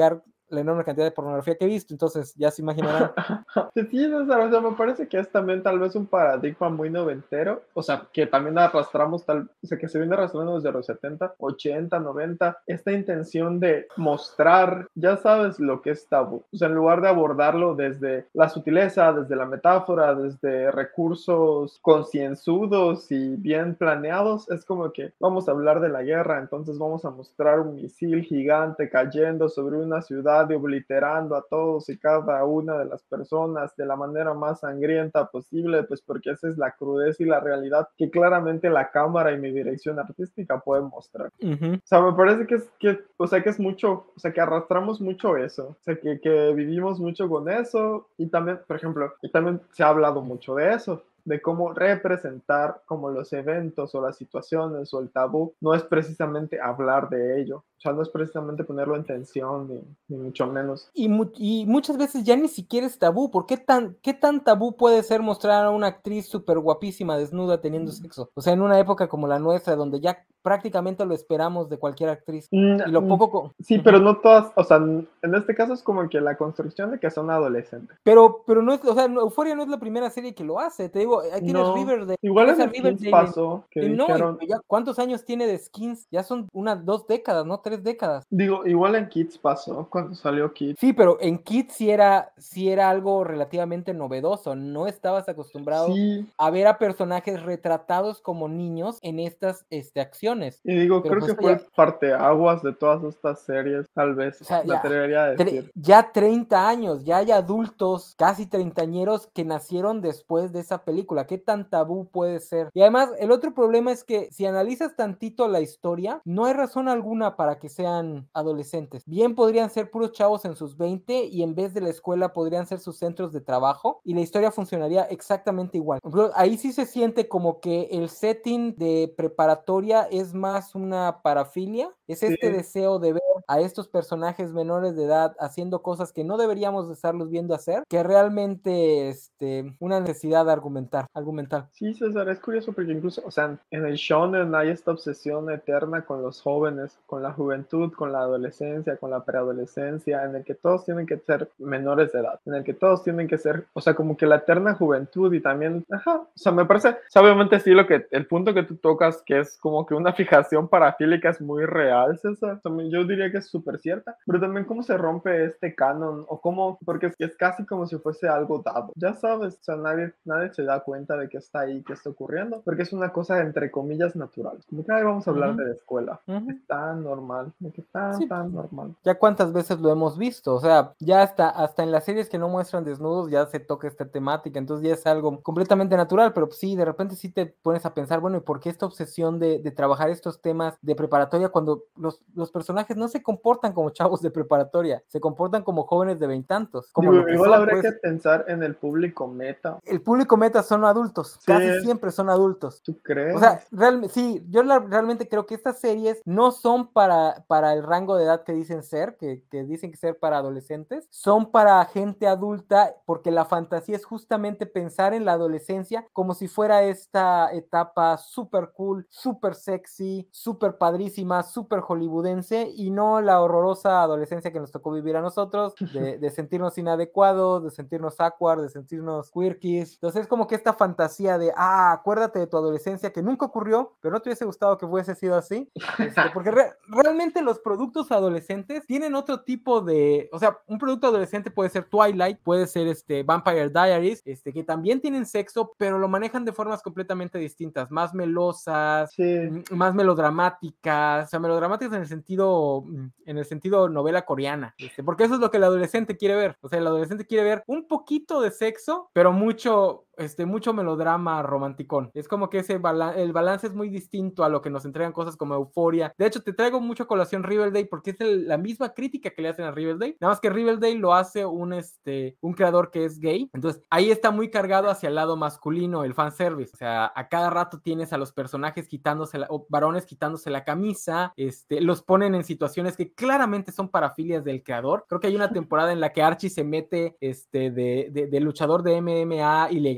la enorme cantidad de pornografía que he visto, entonces ya se imaginarán. Sí, César, o sea, me parece que es también tal vez un paradigma muy noventero, o sea, que también arrastramos tal, o sea, que se viene arrastrando desde los setenta, ochenta, noventa, esta intención de mostrar, ya sabes lo que es tabú, o sea, en lugar de abordarlo desde la sutileza, desde la metáfora, desde recursos concienzudos y bien planeados, es como que vamos a hablar de la guerra, entonces vamos a mostrar un misil gigante cayendo sobre una ciudad y obliterando a todos y cada una de las personas de la manera más sangrienta posible, pues porque esa es la crudeza y la realidad que claramente la cámara y mi dirección artística pueden mostrar. Uh-huh. O sea, me parece que es, que, o sea, que es mucho, o sea, que arrastramos mucho eso, o sea, que, que vivimos mucho con eso, y también, por ejemplo, y también se ha hablado mucho de eso, de cómo representar como los eventos o las situaciones o el tabú no es precisamente hablar de ello, o sea, no es precisamente ponerlo en tensión ni, ni mucho menos. Y, mu- y muchas veces ya ni siquiera es tabú, ¿por qué tan, qué tan tabú puede ser mostrar a una actriz súper guapísima desnuda teniendo sexo? O sea, en una época como la nuestra, donde ya prácticamente lo esperamos de cualquier actriz. Mm, y lo poco... Co- sí, uh-huh. Pero no todas, o sea, en este caso es como que la construcción de que son adolescentes. Pero, pero no es, o sea, Euphoria no es la primera serie que lo hace, te digo, ahí tienes no, Riverdale. Igual tienes en Skins pasó, que y no, dijeron... y ya, ¿cuántos años tiene de Skins? Ya son unas dos décadas, ¿no? Tres décadas. Digo, igual en Kids pasó, cuando salió Kids. Sí, pero en Kids sí era, sí era algo relativamente novedoso, no estabas acostumbrado sí. a ver a personajes retratados como niños en estas este, acciones. Y digo, pero creo pues que fue ya... el parteaguas de todas estas series, tal vez, o sea, me ya, atrevería a decir. Tre- ya treinta años, ya hay adultos, casi treintañeros que nacieron después de esa película. ¿Qué tan tabú puede ser? Y además, el otro problema es que si analizas tantito la historia, no hay razón alguna para que sean adolescentes. Bien podrían ser puros chavos en sus veinte y en vez de la escuela podrían ser sus centros de trabajo y la historia funcionaría exactamente igual. Ahí sí se siente como que el setting de preparatoria es más una parafilia, es este sí. deseo de ver a estos personajes menores de edad haciendo cosas que no deberíamos de estarlos viendo hacer, que realmente este, una necesidad de argumentar, argumentar. Sí, César, es curioso porque incluso, o sea, en el shonen hay esta obsesión eterna con los jóvenes, con la juventud, con la adolescencia, con la preadolescencia, en el que todos tienen que ser menores de edad, en el que todos tienen que ser, o sea, como que la eterna juventud y también, ajá, o sea, me parece, o sea, obviamente sí, lo que, el punto que tú tocas, que es como que una fijación parafílica es muy real, César, o sea, yo diría que es súper cierta, pero también cómo se rompe este canon, o cómo, porque es, es casi como si fuese algo dado, ya sabes, o sea, nadie, nadie se da cuenta de que está ahí, que está ocurriendo, porque es una cosa entre comillas natural, como que ahí vamos a hablar uh-huh. de la escuela, uh-huh. es tan normal, es que tan, sí. tan normal. Ya cuántas veces lo hemos visto, o sea, ya hasta, hasta en las series que no muestran desnudos ya se toca esta temática, entonces ya es algo completamente natural, pero sí, de repente sí te pones a pensar, bueno, ¿y por qué esta obsesión de, de trabajar estos temas de preparatoria cuando los, los personajes no se comportan como chavos de preparatoria, se comportan como jóvenes de veintantos? Como Digo, igual son, habría pues, que pensar en el público meta. El público meta son adultos, sí, casi siempre son adultos. ¿Tú crees? O sea, real, sí, yo la, realmente creo que estas series no son para, para el rango de edad que dicen ser, que, que dicen que ser para adolescentes, son para gente adulta, porque la fantasía es justamente pensar en la adolescencia como si fuera esta etapa súper cool, súper sexy, súper padrísima, súper hollywoodense, y no la horrorosa adolescencia que nos tocó vivir a nosotros, de, de sentirnos inadecuados, de sentirnos awkward, de sentirnos quirkies. Entonces es como que esta fantasía de, ah, acuérdate de tu adolescencia que nunca ocurrió, pero no te hubiese gustado que fuese sido así, este, porque re- realmente los productos adolescentes tienen otro tipo de, o sea, un producto adolescente puede ser Twilight, puede ser este Vampire Diaries, este, que también tienen sexo, pero lo manejan de formas completamente distintas, más melosas, sí. más melodramáticas, o sea, melodramáticas en el sentido, en el sentido novela coreana, este, porque eso es lo que el adolescente quiere ver, o sea, el adolescente quiere ver un poquito de sexo, pero mucho, este, mucho melodrama romanticón. Es como que ese bala- el balance es muy distinto a lo que nos entregan cosas como Euphoria. De hecho, te traigo mucho a colación Riverdale porque es el, la misma crítica que le hacen a Riverdale, nada más que Riverdale lo hace un, este, un creador que es gay, entonces ahí está muy cargado hacia el lado masculino, el fanservice, o sea, a cada rato tienes a los personajes quitándose la, o varones quitándose la camisa, este, los ponen en situaciones que claramente son parafilias del creador. Creo que hay una temporada en la que Archie se mete este, de, de, de luchador de M M A ilegal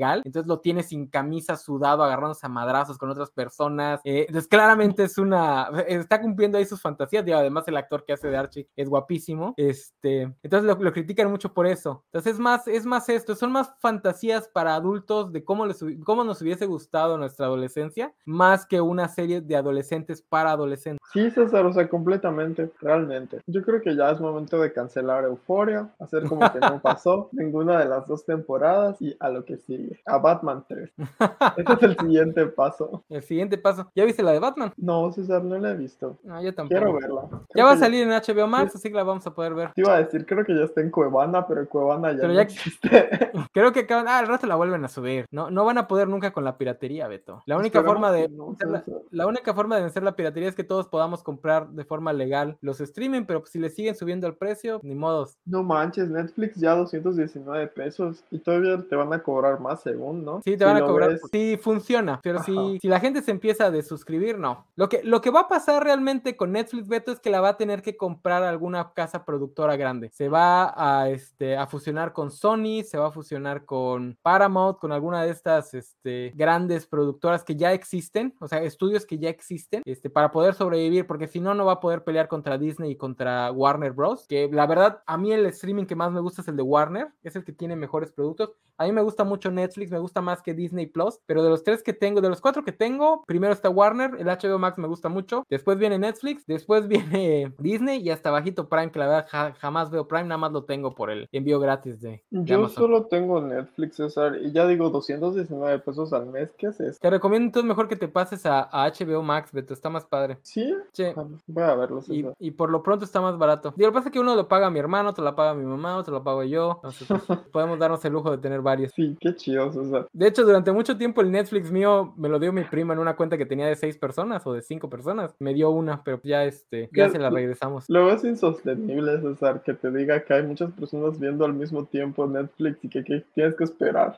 real, entonces lo tiene sin camisa, sudado, agarrándose a madrazos con otras personas, eh, entonces claramente es una, está cumpliendo ahí sus fantasías, y además el actor que hace de Archie es guapísimo, este, entonces lo, lo critican mucho por eso, entonces es más, es más esto, son más fantasías para adultos de cómo, les, cómo nos hubiese gustado nuestra adolescencia, más que una serie de adolescentes para adolescentes. Sí, César, o sea, completamente, realmente. Yo creo que ya es momento de cancelar Euphoria, hacer como que no pasó ninguna de las dos temporadas y a lo que sigue, a Batman tres. Ese es el siguiente paso. El siguiente paso. ¿Ya viste la de Batman? No, César, no la he visto. No, yo tampoco. Quiero verla. Ya Creo va a que salir en H B O Max, Sí. así que la vamos a poder ver. Te iba a decir, creo que ya está en Cuevana, pero Cuevana ya Pero no ya- existe. Creo que acaban, ah, al rato la vuelven a subir. No, no van a poder nunca con la piratería, Beto. La única Esperemos forma de que no, vencer la, César. la única forma de vencer la piratería es que todos podamos comprar de forma legal los streaming, pero pues, si le siguen subiendo el precio, ni modos. No manches, Netflix ya doscientos diecinueve pesos y todavía te van a cobrar más según, ¿no? Sí, te Si van a lo cobrar. ves- Sí, funciona. Pero Ajá. si, si la gente se empieza a desuscribir, no. Lo que, lo que va a pasar realmente con Netflix, Beto, es que la va a tener que comprar alguna casa productora grande. Se va a, este, a fusionar con Sony, se va a fusionar con Paramount, con alguna de estas este, grandes productoras que ya existen, o sea, estudios que ya existen, este, para poder sobrevivir, porque si no, no va a poder pelear contra Disney y contra Warner Bros. Que la verdad, a mí el streaming que más me gusta es el de Warner, es el que tiene mejores productos. A mí me gusta mucho Netflix, me gusta más que Disney Plus, pero de los tres que tengo, de los cuatro que tengo, primero está Warner, el H B O Max me gusta mucho, después viene Netflix, después viene Disney y hasta bajito Prime, que la verdad ja, jamás veo Prime, nada más lo tengo por el envío gratis de, de Yo Amazon. solo tengo Netflix, César, y ya digo doscientos diecinueve pesos al mes, ¿qué es esto? Te recomiendo entonces mejor que te pases a, a H B O Max, Beto, está más padre. ¿Sí? Sí. Ah, voy a verlo, Y, César. y por lo pronto está más barato. Digo, lo que pasa es que uno lo paga mi hermano, otro lo paga mi mamá, otro lo pago yo. Entonces, pues, podemos darnos el lujo de tener varios. Sí, qué chido, César. De hecho, durante mucho tiempo el Netflix mío me lo dio mi prima en una cuenta que tenía de seis personas o de cinco personas. Me dio una, pero ya este, ya ¿Qué- se la regresamos. Luego es insostenible, César, que te diga que hay muchas personas viendo al mismo tiempo Netflix y que, que tienes que esperar.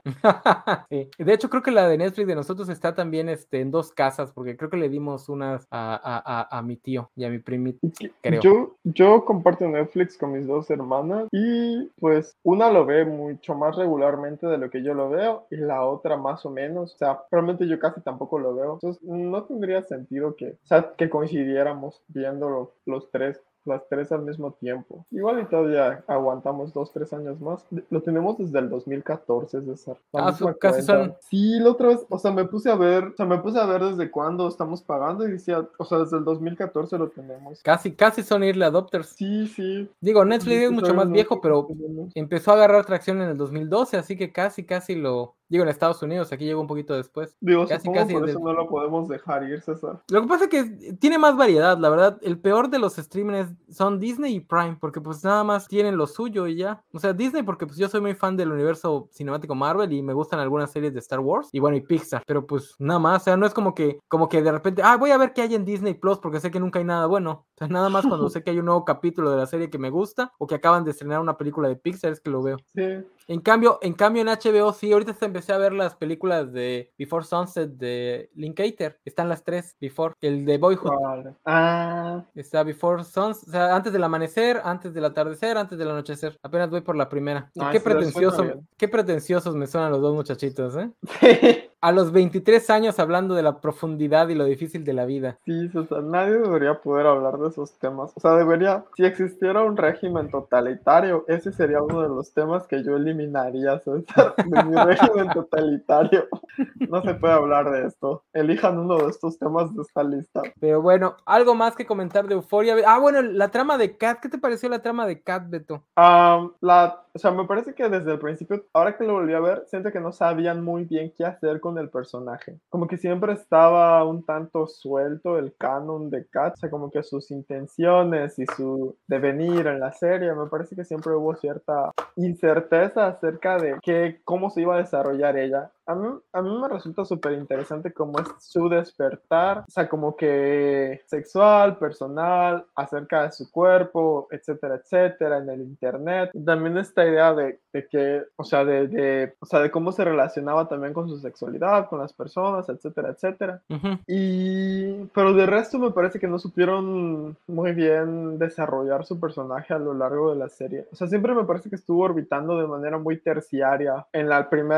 Sí. De hecho, creo que la de Netflix de nosotros está también este, en dos casas, porque creo que le dimos unas a, a, a, a mi tío y a mi primito, Y que- creo. Yo, yo comparto Netflix con mis dos hermanas y pues una lo ve mucho más regularmente de lo que yo lo veo y la otra más o menos. O sea, realmente yo casi tampoco lo veo. Entonces no tendría sentido que, o sea, que coincidiéramos viendo los tres. Las tres al mismo tiempo. Igual y todavía aguantamos dos, tres años más. Lo tenemos desde el dos mil catorce, César. La Ah, misma su- casi cuenta. son. Sí, la otra vez, o sea, me puse a ver, o sea, me puse a ver desde cuándo estamos pagando y decía, o sea, desde el dos mil catorce lo tenemos. Casi, casi son early adopters. Sí, sí. Digo, Netflix es Muchos mucho más años viejo, no pero tenemos. empezó a agarrar tracción en el dos mil doce, así que casi, casi lo... Digo, en Estados Unidos, aquí llegó un poquito después. Digo, Casi, supongo casi por de- eso no lo podemos dejar ir, César. Lo que pasa es que tiene más variedad, la verdad. El peor de los streamers son Disney y Prime, porque pues nada más tienen lo suyo y ya. O sea, Disney porque pues yo soy muy fan del universo cinemático Marvel y me gustan algunas series de Star Wars y bueno, y Pixar, pero pues nada más, o sea, no es como que como que de repente, ah, voy a ver qué hay en Disney Plus porque sé que nunca hay nada bueno. O sea, nada más cuando sé que hay un nuevo capítulo de la serie que me gusta o que acaban de estrenar una película de Pixar es que lo veo. Sí. En cambio, en cambio en H B O sí, ahorita empecé a ver las películas de Before Sunset de Linklater. Están las tres, Before. El de Boyhood. Vale. Ah, Está Before Sunset, o sea, antes del amanecer, antes del atardecer, antes del anochecer. Apenas voy por la primera. Y ah, qué sí, suena pretencioso, bien. qué pretenciosos me suenan los dos muchachitos, ¿eh? Sí, A los veintitrés años hablando de la profundidad y lo difícil de la vida. sí, César, nadie debería poder hablar de esos temas. O sea, debería, si existiera un régimen totalitario, ese sería uno de los temas que yo eliminaría, César, de mi régimen totalitario. No se puede hablar de esto. Elijan uno de estos temas de esta lista. Pero bueno, algo más que comentar de Euphoria. Ah, bueno, la trama de Kat. ¿Qué te pareció la trama de Kat, Beto? Um, la, o sea, me parece que desde el principio, ahora que lo volví a ver, siento que no sabían muy bien qué hacer con el personaje. Como que siempre estaba un tanto suelto el canon de Kat, o sea, como que sus intenciones y su devenir en la serie, me parece que siempre hubo cierta incerteza acerca de que, cómo se iba a desarrollar ella. A mí, a mí me resulta súper interesante cómo es su despertar, o sea, como que sexual, personal, acerca de su cuerpo, etcétera, etcétera, en el internet. Y también esta idea de, de que, o sea, de, de, o sea, de cómo se relacionaba también con su sexualidad, con las personas, etcétera, etcétera. Uh-huh. Y, pero de resto me parece que no supieron muy bien desarrollar su personaje a lo largo de la serie. O sea, siempre me parece que estuvo orbitando de manera muy terciaria en la primera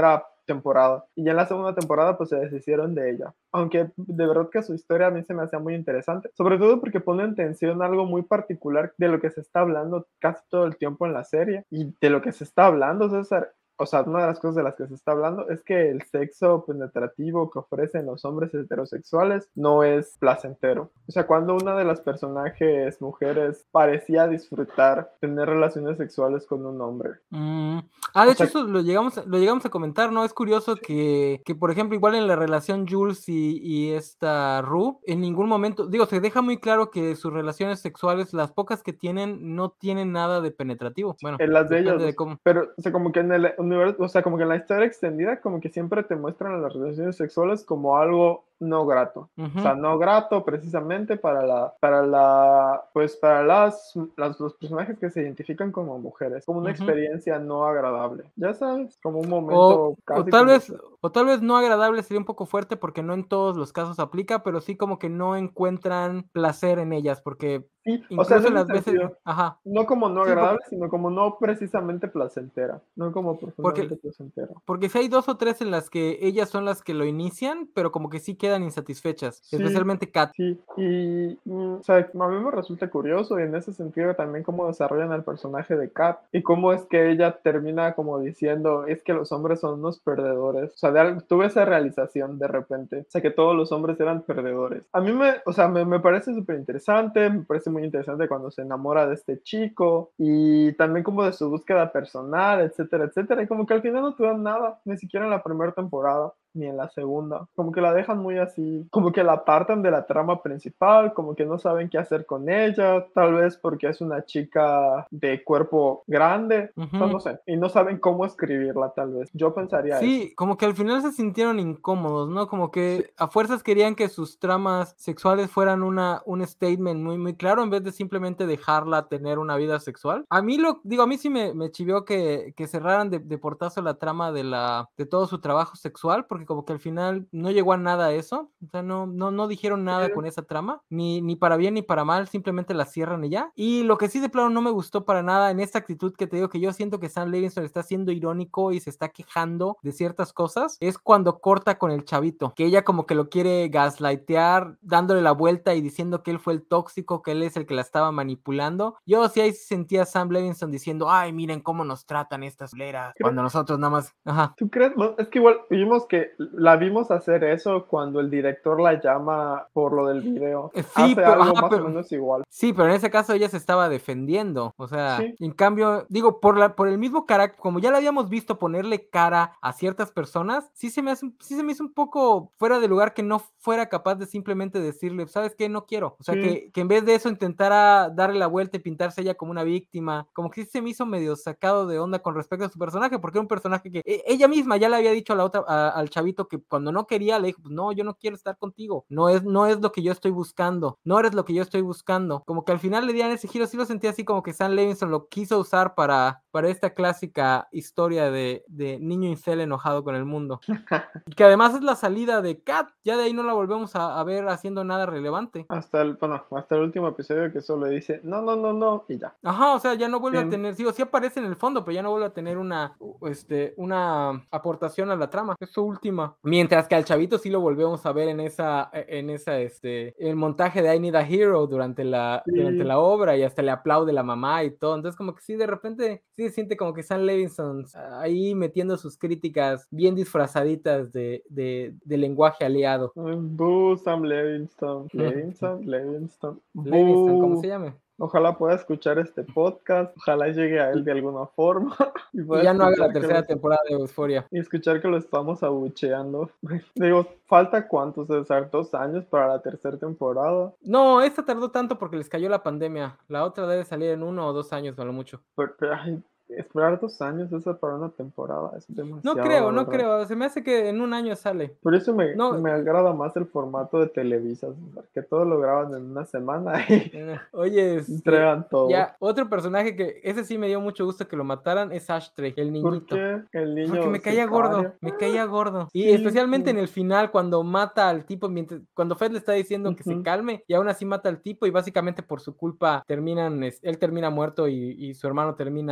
temporada. Y ya en la segunda temporada pues se deshicieron de ella. Aunque de verdad que su historia a mí se me hacía muy interesante, sobre todo porque pone en tensión algo muy particular de lo que se está hablando casi todo el tiempo en la serie y de lo que se está hablando, César. O sea, una de las cosas de las que se está hablando es que el sexo penetrativo que ofrecen los hombres heterosexuales no es placentero. O sea, cuando una de las personajes mujeres parecía disfrutar tener relaciones sexuales con un hombre. Mm. Ah, de O hecho sea, eso lo llegamos, lo llegamos a comentar, ¿no? Es curioso que, que por ejemplo, igual en la relación Jules y, y esta Rue, en ningún momento, digo, se deja muy claro que sus relaciones sexuales, las pocas que tienen, no tienen nada de penetrativo. Bueno, en las de ellos, depende de cómo. pero o sea, como que en el universo, o sea, como que en la historia extendida, como que siempre te muestran las relaciones sexuales como algo no grato. Uh-huh. O sea, no grato precisamente para la, para la, pues para las, las, los personajes que se identifican como mujeres, como una uh-huh. experiencia no agradable. Ya sabes, como un momento o, casi o tal vez, que... o tal vez no agradable sería un poco fuerte porque no en todos los casos aplica, pero sí como que no encuentran placer en ellas, porque sí, incluso o sea, en en las sentido, veces, ajá. No como no Sí, agradable, porque, sino como no precisamente placentera. No como profundamente porque, placentera. Porque si hay dos o tres en las que ellas son las que lo inician, pero como que sí quedan insatisfechas, sí, especialmente Kat. Sí, y mm, o sea, a mí me resulta curioso y en ese sentido también cómo desarrollan el personaje de Kat y cómo es que ella termina como diciendo, es que los hombres son unos perdedores. O sea, de, tuve esa realización de repente, o sea, que todos los hombres eran perdedores. A mí me, o sea, me, me parece súper interesante, me parece muy interesante cuando se enamora de este chico y también como de su búsqueda personal, etcétera, etcétera, y como que al final no tuvieron nada, ni siquiera en la primera temporada ni en la segunda, como que la dejan muy así, como que la apartan de la trama principal, como que no saben qué hacer con ella, tal vez porque es una chica de cuerpo grande, uh-huh. O sea, no sé, y no saben cómo escribirla tal vez, yo pensaría sí, eso. Sí, como que al final se sintieron incómodos, ¿no? Como que sí. A fuerzas querían que sus tramas sexuales fueran una, un statement muy, muy claro, en vez de simplemente dejarla tener una vida sexual. A mí lo, digo, a mí sí me, me chivió que, que cerraran de, de portazo la trama de la, de todo su trabajo sexual, porque como que al final no llegó a nada eso, o sea, no, no, no dijeron nada sí. con esa trama, ni, ni para bien ni para mal, simplemente la cierran y ya. Y lo que sí de plano no me gustó para nada en esta actitud que te digo, que yo siento que Sam Levinson está siendo irónico y se está quejando de ciertas cosas, es cuando corta con el chavito, que ella como que lo quiere gaslightear, dándole la vuelta y diciendo que él fue el tóxico, que él es el que la estaba manipulando. Yo sí ahí sentía a Sam Levinson diciendo, ay, miren cómo nos tratan estas culeras, cuando nosotros nada más, ajá. ¿Tú crees? Es que igual vimos que la vimos hacer eso cuando el director la llama por lo del video. Sí, Hace pero, algo ajá, más pero, o menos igual. Sí, pero en ese caso ella se estaba defendiendo, o sea, sí. en cambio, digo, por la, por el mismo carácter, como ya la habíamos visto ponerle cara a ciertas personas, sí se me hace, sí se me hizo un poco fuera de lugar que no fuera capaz de simplemente decirle, ¿sabes qué? No quiero. O sea, sí. que, que en vez de eso intentara darle la vuelta y pintarse ella como una víctima, como que sí se me hizo medio sacado de onda con respecto a su personaje, porque era un personaje que eh, ella misma ya le había dicho a la otra, a, al chavito que cuando no quería le dijo, pues no, yo no quiero estar contigo, no es, no es lo que yo estoy buscando, no eres lo que yo estoy buscando. Como que al final le dieron ese giro, sí lo sentí así como que Sam Levinson lo quiso usar para, para esta clásica historia de, de niño incel enojado con el mundo. Que además es la salida de Kat, ya de ahí no la volvemos a, a ver haciendo nada relevante. Hasta el, bueno, hasta el último episodio que solo dice, no, no, no, no, y ya. Ajá, o sea, ya no vuelve sí. a tener, digo, sí aparece en el fondo, pero ya no vuelve a tener una, este, una aportación a la trama, es su última. Mientras que al chavito sí lo volvemos a ver en esa, en esa, este, el montaje de I Need a Hero durante la, sí. durante la obra y hasta le aplaude la mamá y todo, entonces como que sí, de repente, sí se siente como que Sam Levinson ahí metiendo sus críticas bien disfrazaditas de, de, de lenguaje aliado. Boo, Sam Levinson, Levinson, Levinson, Levinson, ¿cómo se llama? Ojalá pueda escuchar este podcast, ojalá llegue a él de alguna forma. Y, y ya no haga la tercera los... temporada de Euphoria. Y escuchar que lo estamos abucheando. Digo, ¿falta cuánto, César? ¿Dos años para la tercera temporada? No, esta tardó tanto porque les cayó la pandemia. La otra debe salir en uno o dos años, a lo mucho. Pero, pero ay, esperar dos años eso para una temporada es demasiado. No creo, no creo. Se me hace que en un año sale. Por eso me, no. me agrada más el formato de Televisa, que todo lo graban en una semana y oye, este, entregan todo. Ya, otro personaje que ese sí me dio mucho gusto que lo mataran es Ashtray, el niñito. ¿Por qué? El niño Porque me caía sicario. gordo, me caía gordo. Sí, y especialmente sí. en el final, cuando mata al tipo, mientras, cuando Fed le está diciendo uh-huh. que se calme, y aún así mata al tipo, y básicamente por su culpa terminan, él termina muerto y, y su hermano termina preso.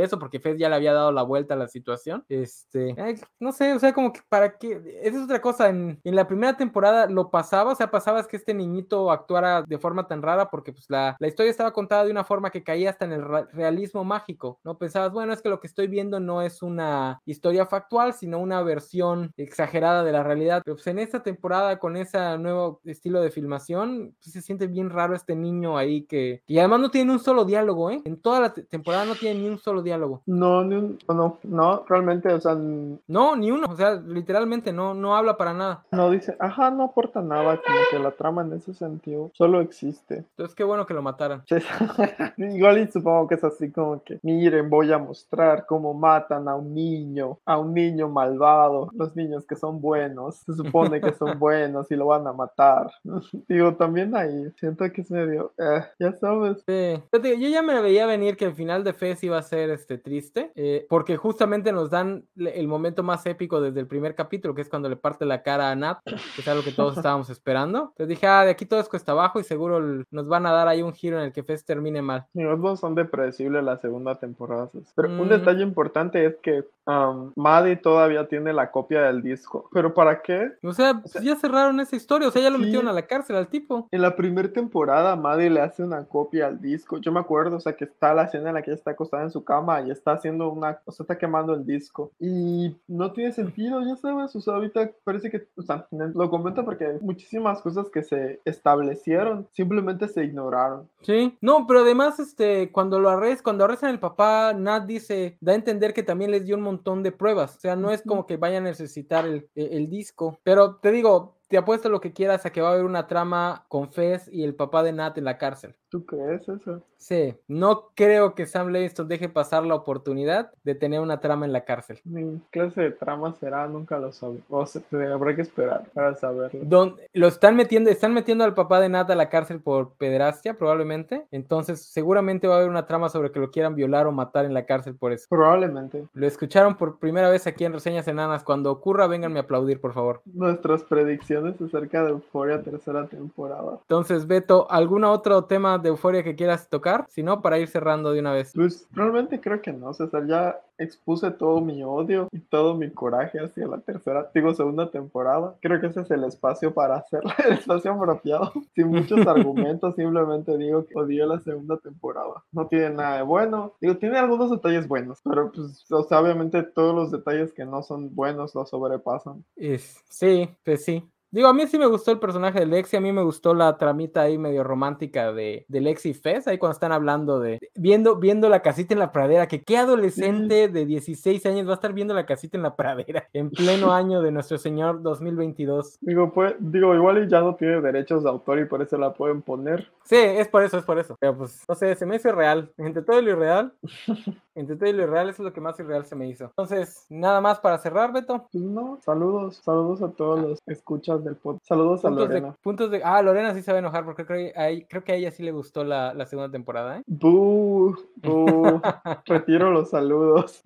eso porque Fez ya le había dado la vuelta a la situación. Este, eh, no sé, o sea, como que para qué, esa es otra cosa, en, en la primera temporada lo pasaba, o sea, pasabas que este niñito actuara de forma tan rara porque pues la, la historia estaba contada de una forma que caía hasta en el realismo mágico, ¿no? Pensabas, bueno, es que lo que estoy viendo no es una historia factual, sino una versión exagerada de la realidad. Pero pues en esta temporada, con ese nuevo estilo de filmación, pues se siente bien raro este niño ahí que... Y además no tiene un solo diálogo, ¿eh? En toda la te- temporada no tiene ni un solo diálogo. No, ni un- no, no, realmente, o sea, No, ni uno, o sea, literalmente no, no habla para nada. no dice, ajá, no aporta nada, como que la trama en ese sentido solo existe. Entonces qué bueno que lo mataran. Sí, igual y supongo que es así como que, miren, voy a mostrar cómo matan a un niño, a un niño malvado, los niños que son buenos, se supone que son buenos y lo van a matar. Digo, también ahí, siento que es medio, eh, ya sabes. Sí. Yo, te- yo ya me veía venir que el final de Fez iba a ser este, triste, eh, porque justamente nos dan le- el momento más épico desde el primer capítulo, que es cuando le parte la cara a Nat, que es algo que todos estábamos esperando. Entonces dije, ah, de aquí todo es cuesta abajo y seguro el- nos van a dar ahí un giro en el que Fez termine mal. Digo, no son de predecible la segunda temporada. Pero un Mm, detalle importante es que um, Maddie todavía tiene la copia del disco. ¿Pero para qué? o sea, O pues sea, ya cerraron esa historia, o sea, ya lo metieron a sí, la cárcel al tipo. en la primera temporada, Maddie le hace una copia al disco. Yo me acuerdo, o sea, que está la escena en la que ella está acostada en su cama y está haciendo una, o sea, está quemando el disco. Y no tiene sentido, ya sabes, o sea, ahorita parece que, o sea, lo comento porque hay muchísimas cosas que se establecieron, simplemente se ignoraron. Sí, no, pero además, este, cuando lo arrestan, cuando arrestan al papá, Nat dice, da a entender que también les dio un montón de pruebas. O sea, no es como que vayan a necesitar el, el, el disco. Pero te digo, te apuesto lo que quieras a que va a haber una trama con Fez y el papá de Nat en la cárcel. ¿Tú crees eso? Sí, no creo que Sam Levinson deje pasar la oportunidad de tener una trama en la cárcel. Mi clase de trama será, nunca lo sabré. O sea, habrá que esperar para saberlo. Don, lo están metiendo, están metiendo al papá de Nat a la cárcel por pederastia, probablemente. Entonces, seguramente va a haber una trama sobre que lo quieran violar o matar en la cárcel por eso. Probablemente. Lo escucharon por primera vez aquí en Reseñas Enanas. Cuando ocurra, vénganme a aplaudir, por favor. Nuestras predicciones acerca de Euphoria tercera temporada. Entonces, Beto, ¿algún otro tema de Euforia que quieras tocar? Si no, para ir cerrando de una vez. Pues realmente creo que no, César. Ya expuse todo mi odio y todo mi coraje hacia la tercera, digo, segunda temporada. Creo que ese es el espacio para hacerla, el espacio apropiado. Sin muchos argumentos, simplemente digo que odié la segunda temporada. No tiene nada de bueno. Digo, tiene algunos detalles buenos, pero pues, o sea, obviamente todos los detalles que no son buenos los sobrepasan. Es, sí, pues sí. Digo, a mí sí me gustó el personaje de Lexi, a mí me gustó la tramita ahí medio romántica de, de Lexi y Fez, ahí cuando están hablando de, viendo, viendo la casita en la pradera, que qué adolescente de dieciséis años va a estar viendo la casita en la pradera en pleno año de nuestro señor dos mil veintidós. Digo, pues, digo, igual y ya no tiene derechos de autor y por eso la pueden poner. Sí, es por eso, es por eso. Pero pues, no sé, se me hizo irreal. Entre todo lo irreal, entre todo lo irreal, eso es lo que más irreal se me hizo. Entonces, nada más para cerrar, Beto. Pues no, saludos, saludos a todos los escuchas del podcast. Saludos a Puntos de, Lorena. puntos de. Ah, Lorena sí se va a enojar porque creo, que a ella- creo que a ella sí le gustó la, la segunda temporada, ¿eh? Bú, bú, retiro los saludos.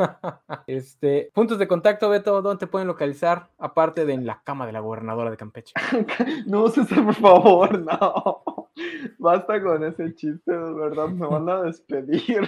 Este, puntos de contacto, Beto, ¿dónde te pueden localizar? Aparte de en la cama de la gobernadora de Campeche. No, César, por favor, no. Basta con ese chiste, de verdad, me van a despedir.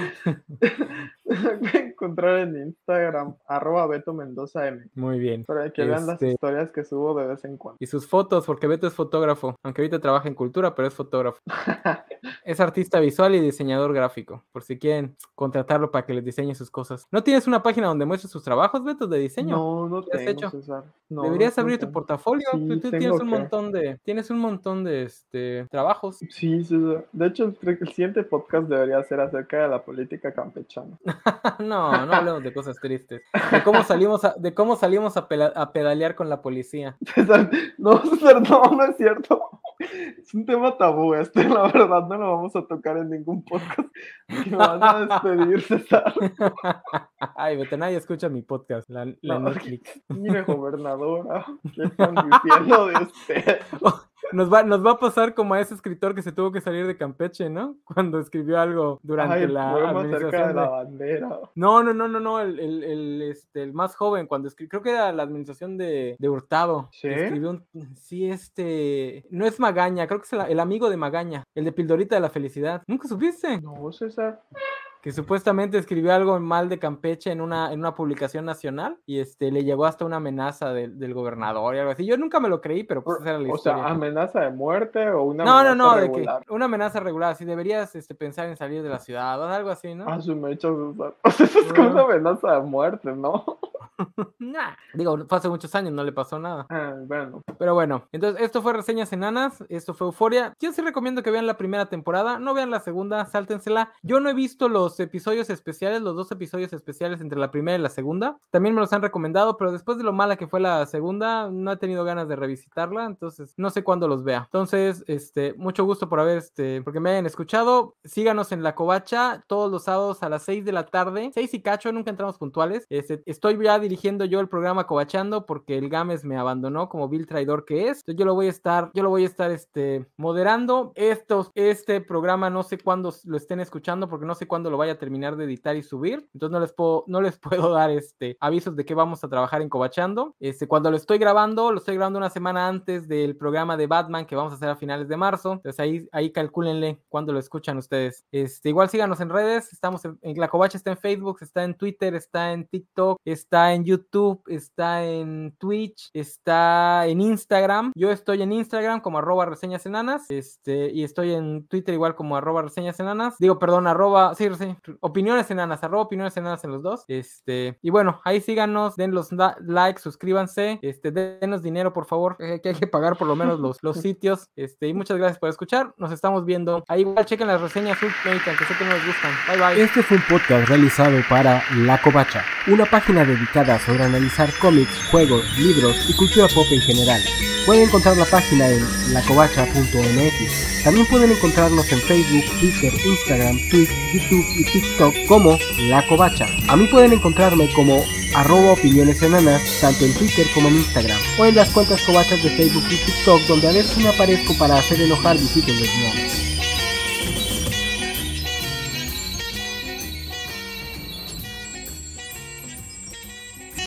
Me pueden encontrar en Instagram, arroba Beto Mendoza M, Muy bien. para que vean las Este, historias que subo de vez en cuando. y sus fotos, porque Beto es fotógrafo, aunque ahorita trabaja en cultura, pero es fotógrafo. Es artista visual y diseñador gráfico, por si quieren contratarlo para que les diseñe sus cosas. ¿No tienes una página donde muestres sus trabajos, Beto, de diseño? No, no ¿Qué has tengo, hecho? César. No, Deberías no, no abrir tu tengo. portafolio, Sí, tú tienes tengo un que. montón de, tienes un montón de este, trabajos. Sí, César. De hecho, creo que el siguiente podcast debería ser acerca de la política campechana. No, no hablemos de cosas tristes. De cómo salimos a, de cómo salimos a, pela- a pedalear con la policía. César, no, César, no, no es cierto. Es un tema tabú este, la verdad, no lo vamos a tocar en ningún podcast. Que me van a despedir, César. Ay, Beto, nadie escucha mi podcast, la, la No, Netflix. mire, gobernadora, ¿qué están diciendo de usted? Nos va, nos va a pasar como a ese escritor que se tuvo que salir de Campeche, ¿no? Cuando escribió algo durante Ay, el la poema administración acerca de la de... bandera. No, no, no, no, no, el, el, el, este, el más joven, cuando escribió, creo que era la administración de, de Hurtado, ¿Sí? que escribió un, sí, este, no es Magaña, creo que es el, el amigo de Magaña, el de Pildorita de la Felicidad. ¿Nunca supiste? No, César. que supuestamente escribió algo mal de Campeche en una, en una publicación nacional y este le llegó hasta una amenaza del, del gobernador y algo así. Yo nunca me lo creí, pero pues esa era la o historia. sea, amenaza de muerte o una no, amenaza no, no, regular. de que una amenaza regular, si deberías este, pensar en salir de la ciudad o algo así, ¿no? Ah, su mecha, César. O sea, eso es como una amenaza de muerte, ¿no? Nah. Digo, fue hace muchos años, no le pasó nada. Ah, bueno. Pero bueno, entonces esto fue Reseñas Enanas, esto fue Euforia. Yo sí recomiendo que vean la primera temporada, no vean la segunda, sáltensela. Yo no he visto los episodios especiales, los dos episodios especiales entre la primera y la segunda. También me los han recomendado, pero después de lo mala que fue la segunda, no he tenido ganas de revisitarla, entonces no sé cuándo los vea. Entonces, este, mucho gusto por haber, este, porque me hayan escuchado. Síganos en La Covacha todos los sábados a las seis de la tarde, seis y cacho, nunca entramos puntuales. Este, estoy ya dirigiendo yo el programa Covachando porque el Gámez me abandonó como vil traidor que es. Entonces yo lo voy a estar, yo lo voy a estar este, moderando. Estos, este programa no sé cuándo lo estén escuchando porque no sé cuándo lo vaya a terminar de editar y subir. Entonces no les puedo, no les puedo dar este, avisos de que vamos a trabajar en Covachando. Este, cuando lo estoy grabando, lo estoy grabando una semana antes del programa de Batman que vamos a hacer a finales de marzo. Entonces ahí, ahí calcúlenle cuándo lo escuchan ustedes. Este, igual síganos en redes. Estamos en, en La Covacha, está en Facebook, está en Twitter, está en TikTok, está en YouTube, está en Twitch, está en Instagram. Yo estoy en Instagram como arroba reseñas enanas, este, y estoy en Twitter igual como arroba reseñas enanas. Digo, perdón, arroba, sí, sí, opiniones enanas, arroba opiniones enanas en los dos. Este, y bueno, ahí síganos, den los likes, suscríbanse, este, denos dinero, por favor, eh, que hay que pagar por lo menos los, los sitios. Este, y muchas gracias por escuchar. Nos estamos viendo. Ahí igual chequen las reseñas Ultimate, aunque sé que no les gustan. Bye bye. Este fue un podcast realizado para La Covacha, una página dedicada sobre analizar cómics, juegos, libros y cultura pop en general. Pueden encontrar la página en la covacha punto m x. También pueden encontrarnos en Facebook, Twitter, Instagram, Twitch, YouTube y TikTok como La Covacha. A mí pueden encontrarme como arroba opiniones enanas, tanto en Twitter como en Instagram, o en las cuentas covachas de Facebook y TikTok, donde a veces me aparezco para hacer enojar visitas lesbianas.